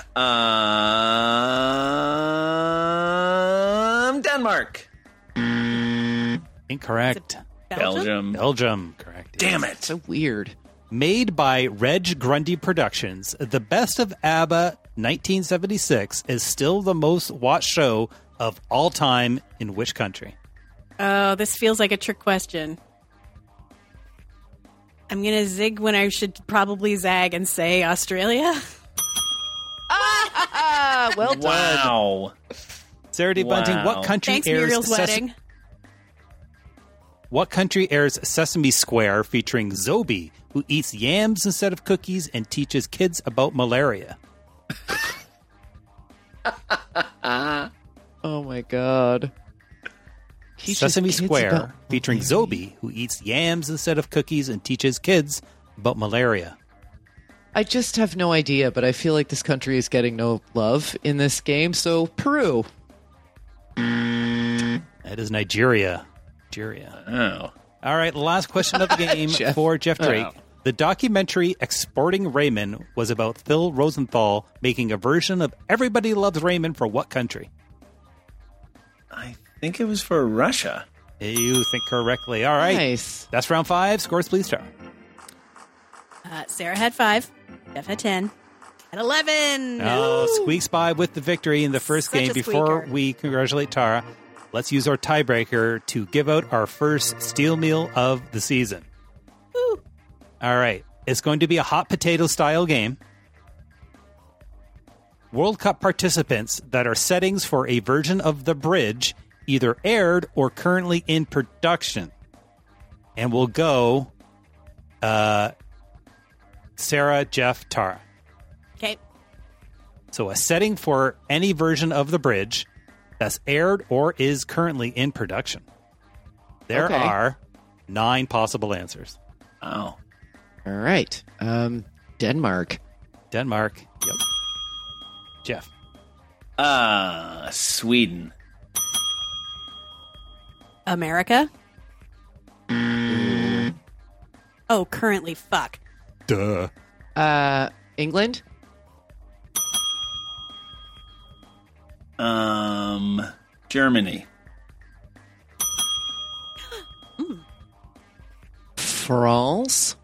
um, Denmark. Incorrect. Belgium. Belgium. Correct. Damn it. So weird. Made by Reg Grundy Productions, The Best of ABBA nineteen seventy-six is still the most watched show of all time in which country? Oh, this feels like a trick question. I'm going to zig when I should probably zag and say Australia. Ah, well done. Wow. Sarah D. Wow. Bunting, what country Thanks, airs Muriel's Ses- wedding. What country airs Sesame Square featuring Zobi, who eats yams instead of cookies and teaches kids about malaria? Oh my god. Teaches Sesame kids Square about featuring Zobi, who eats yams instead of cookies and teaches kids about malaria. I just have no idea, but I feel like this country is getting no love in this game, so Peru. That is Nigeria. Nigeria. Oh. All right, last question of the game Jeff. for Jeff Drake. Oh. The documentary Exporting Raymond was about Phil Rosenthal making a version of Everybody Loves Raymond for what country? I think it was for Russia. You think correctly. All right. Nice. That's round five. Scores, please, Tara. Uh, Sarah had five. Jeff had ten. At eleven. Oh, Woo! squeaks by with the victory in the first Such game. a Before squeaker. we congratulate Tara, let's use our tiebreaker to give out our first steel meal of the season. Woo. All right. It's going to be a hot potato style game. World Cup participants that are settings for a version of The Bridge either aired or currently in production. And we'll go uh, Sarah, Jeff, Tara. Okay. So a setting for any version of The Bridge that's aired or is currently in production. There Okay. are nine possible answers. Oh. All right. Um, Denmark. Denmark. Yep. Jeff. Uh, Sweden. America. Oh, currently, fuck. Duh. Uh, England. Um, Germany. France.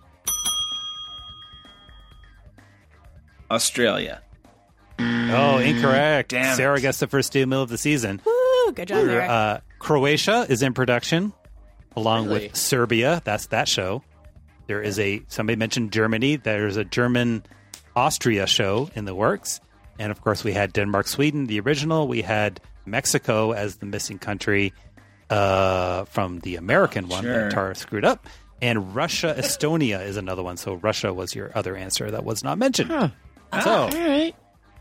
Australia. Oh, incorrect. Damn it. Sarah gets the first steel meal of the season. Woo, good job, Sarah. Uh, Croatia is in production, along Really? with Serbia. That's that show. There is a, somebody mentioned Germany. There's a German Austria show in the works. And of course, we had Denmark, Sweden, the original. We had Mexico as the missing country uh, from the American one Sure. that Tara screwed up. And Russia, Estonia is another one. So Russia was your other answer that was not mentioned. Huh. So, All right.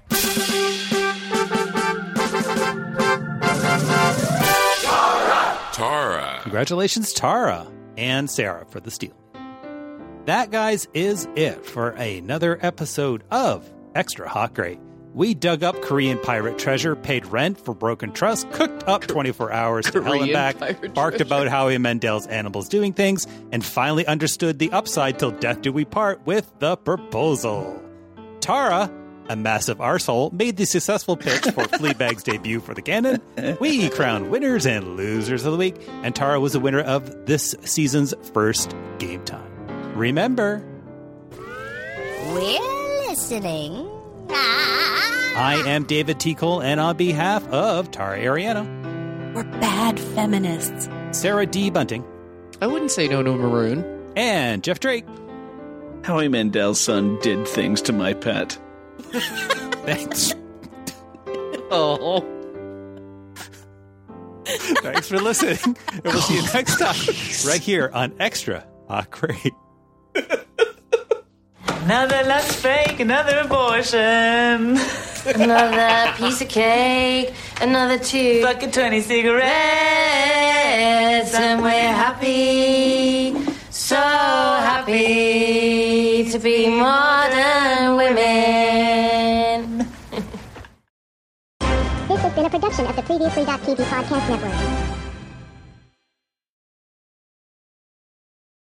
Tara. congratulations, Tara and Sarah, for the steal. That, guys, is it for another episode of Extra Hot Great. We dug up Korean pirate treasure, paid rent for broken trust, cooked up twenty-four hours to hell and Korean back, pirate barked treasure. about Howie Mandel's animals doing things, and finally understood the upside till death do we part with the proposal. Tara, a massive arsehole, made the successful pitch for Fleabag's debut for the canon. We crowned winners and losers of the week, and Tara was the winner of this season's first Game Time. Remember, We're listening. I am David T. Cole, and on behalf of Tara Ariano, We're bad feminists. Sarah D. Bunting, I wouldn't say no to Maroon. and Jeff Drake. Howie Mandel's son did things to my pet. Thanks. Oh. Thanks for listening. And we'll see you next time right here on Extra Hot Great. Another lunch break, another abortion. Another piece of cake, another two. Bucket twenty cigarettes, and we're happy, so happy to be modern women. This has been a production of the Previously T V Podcast Network.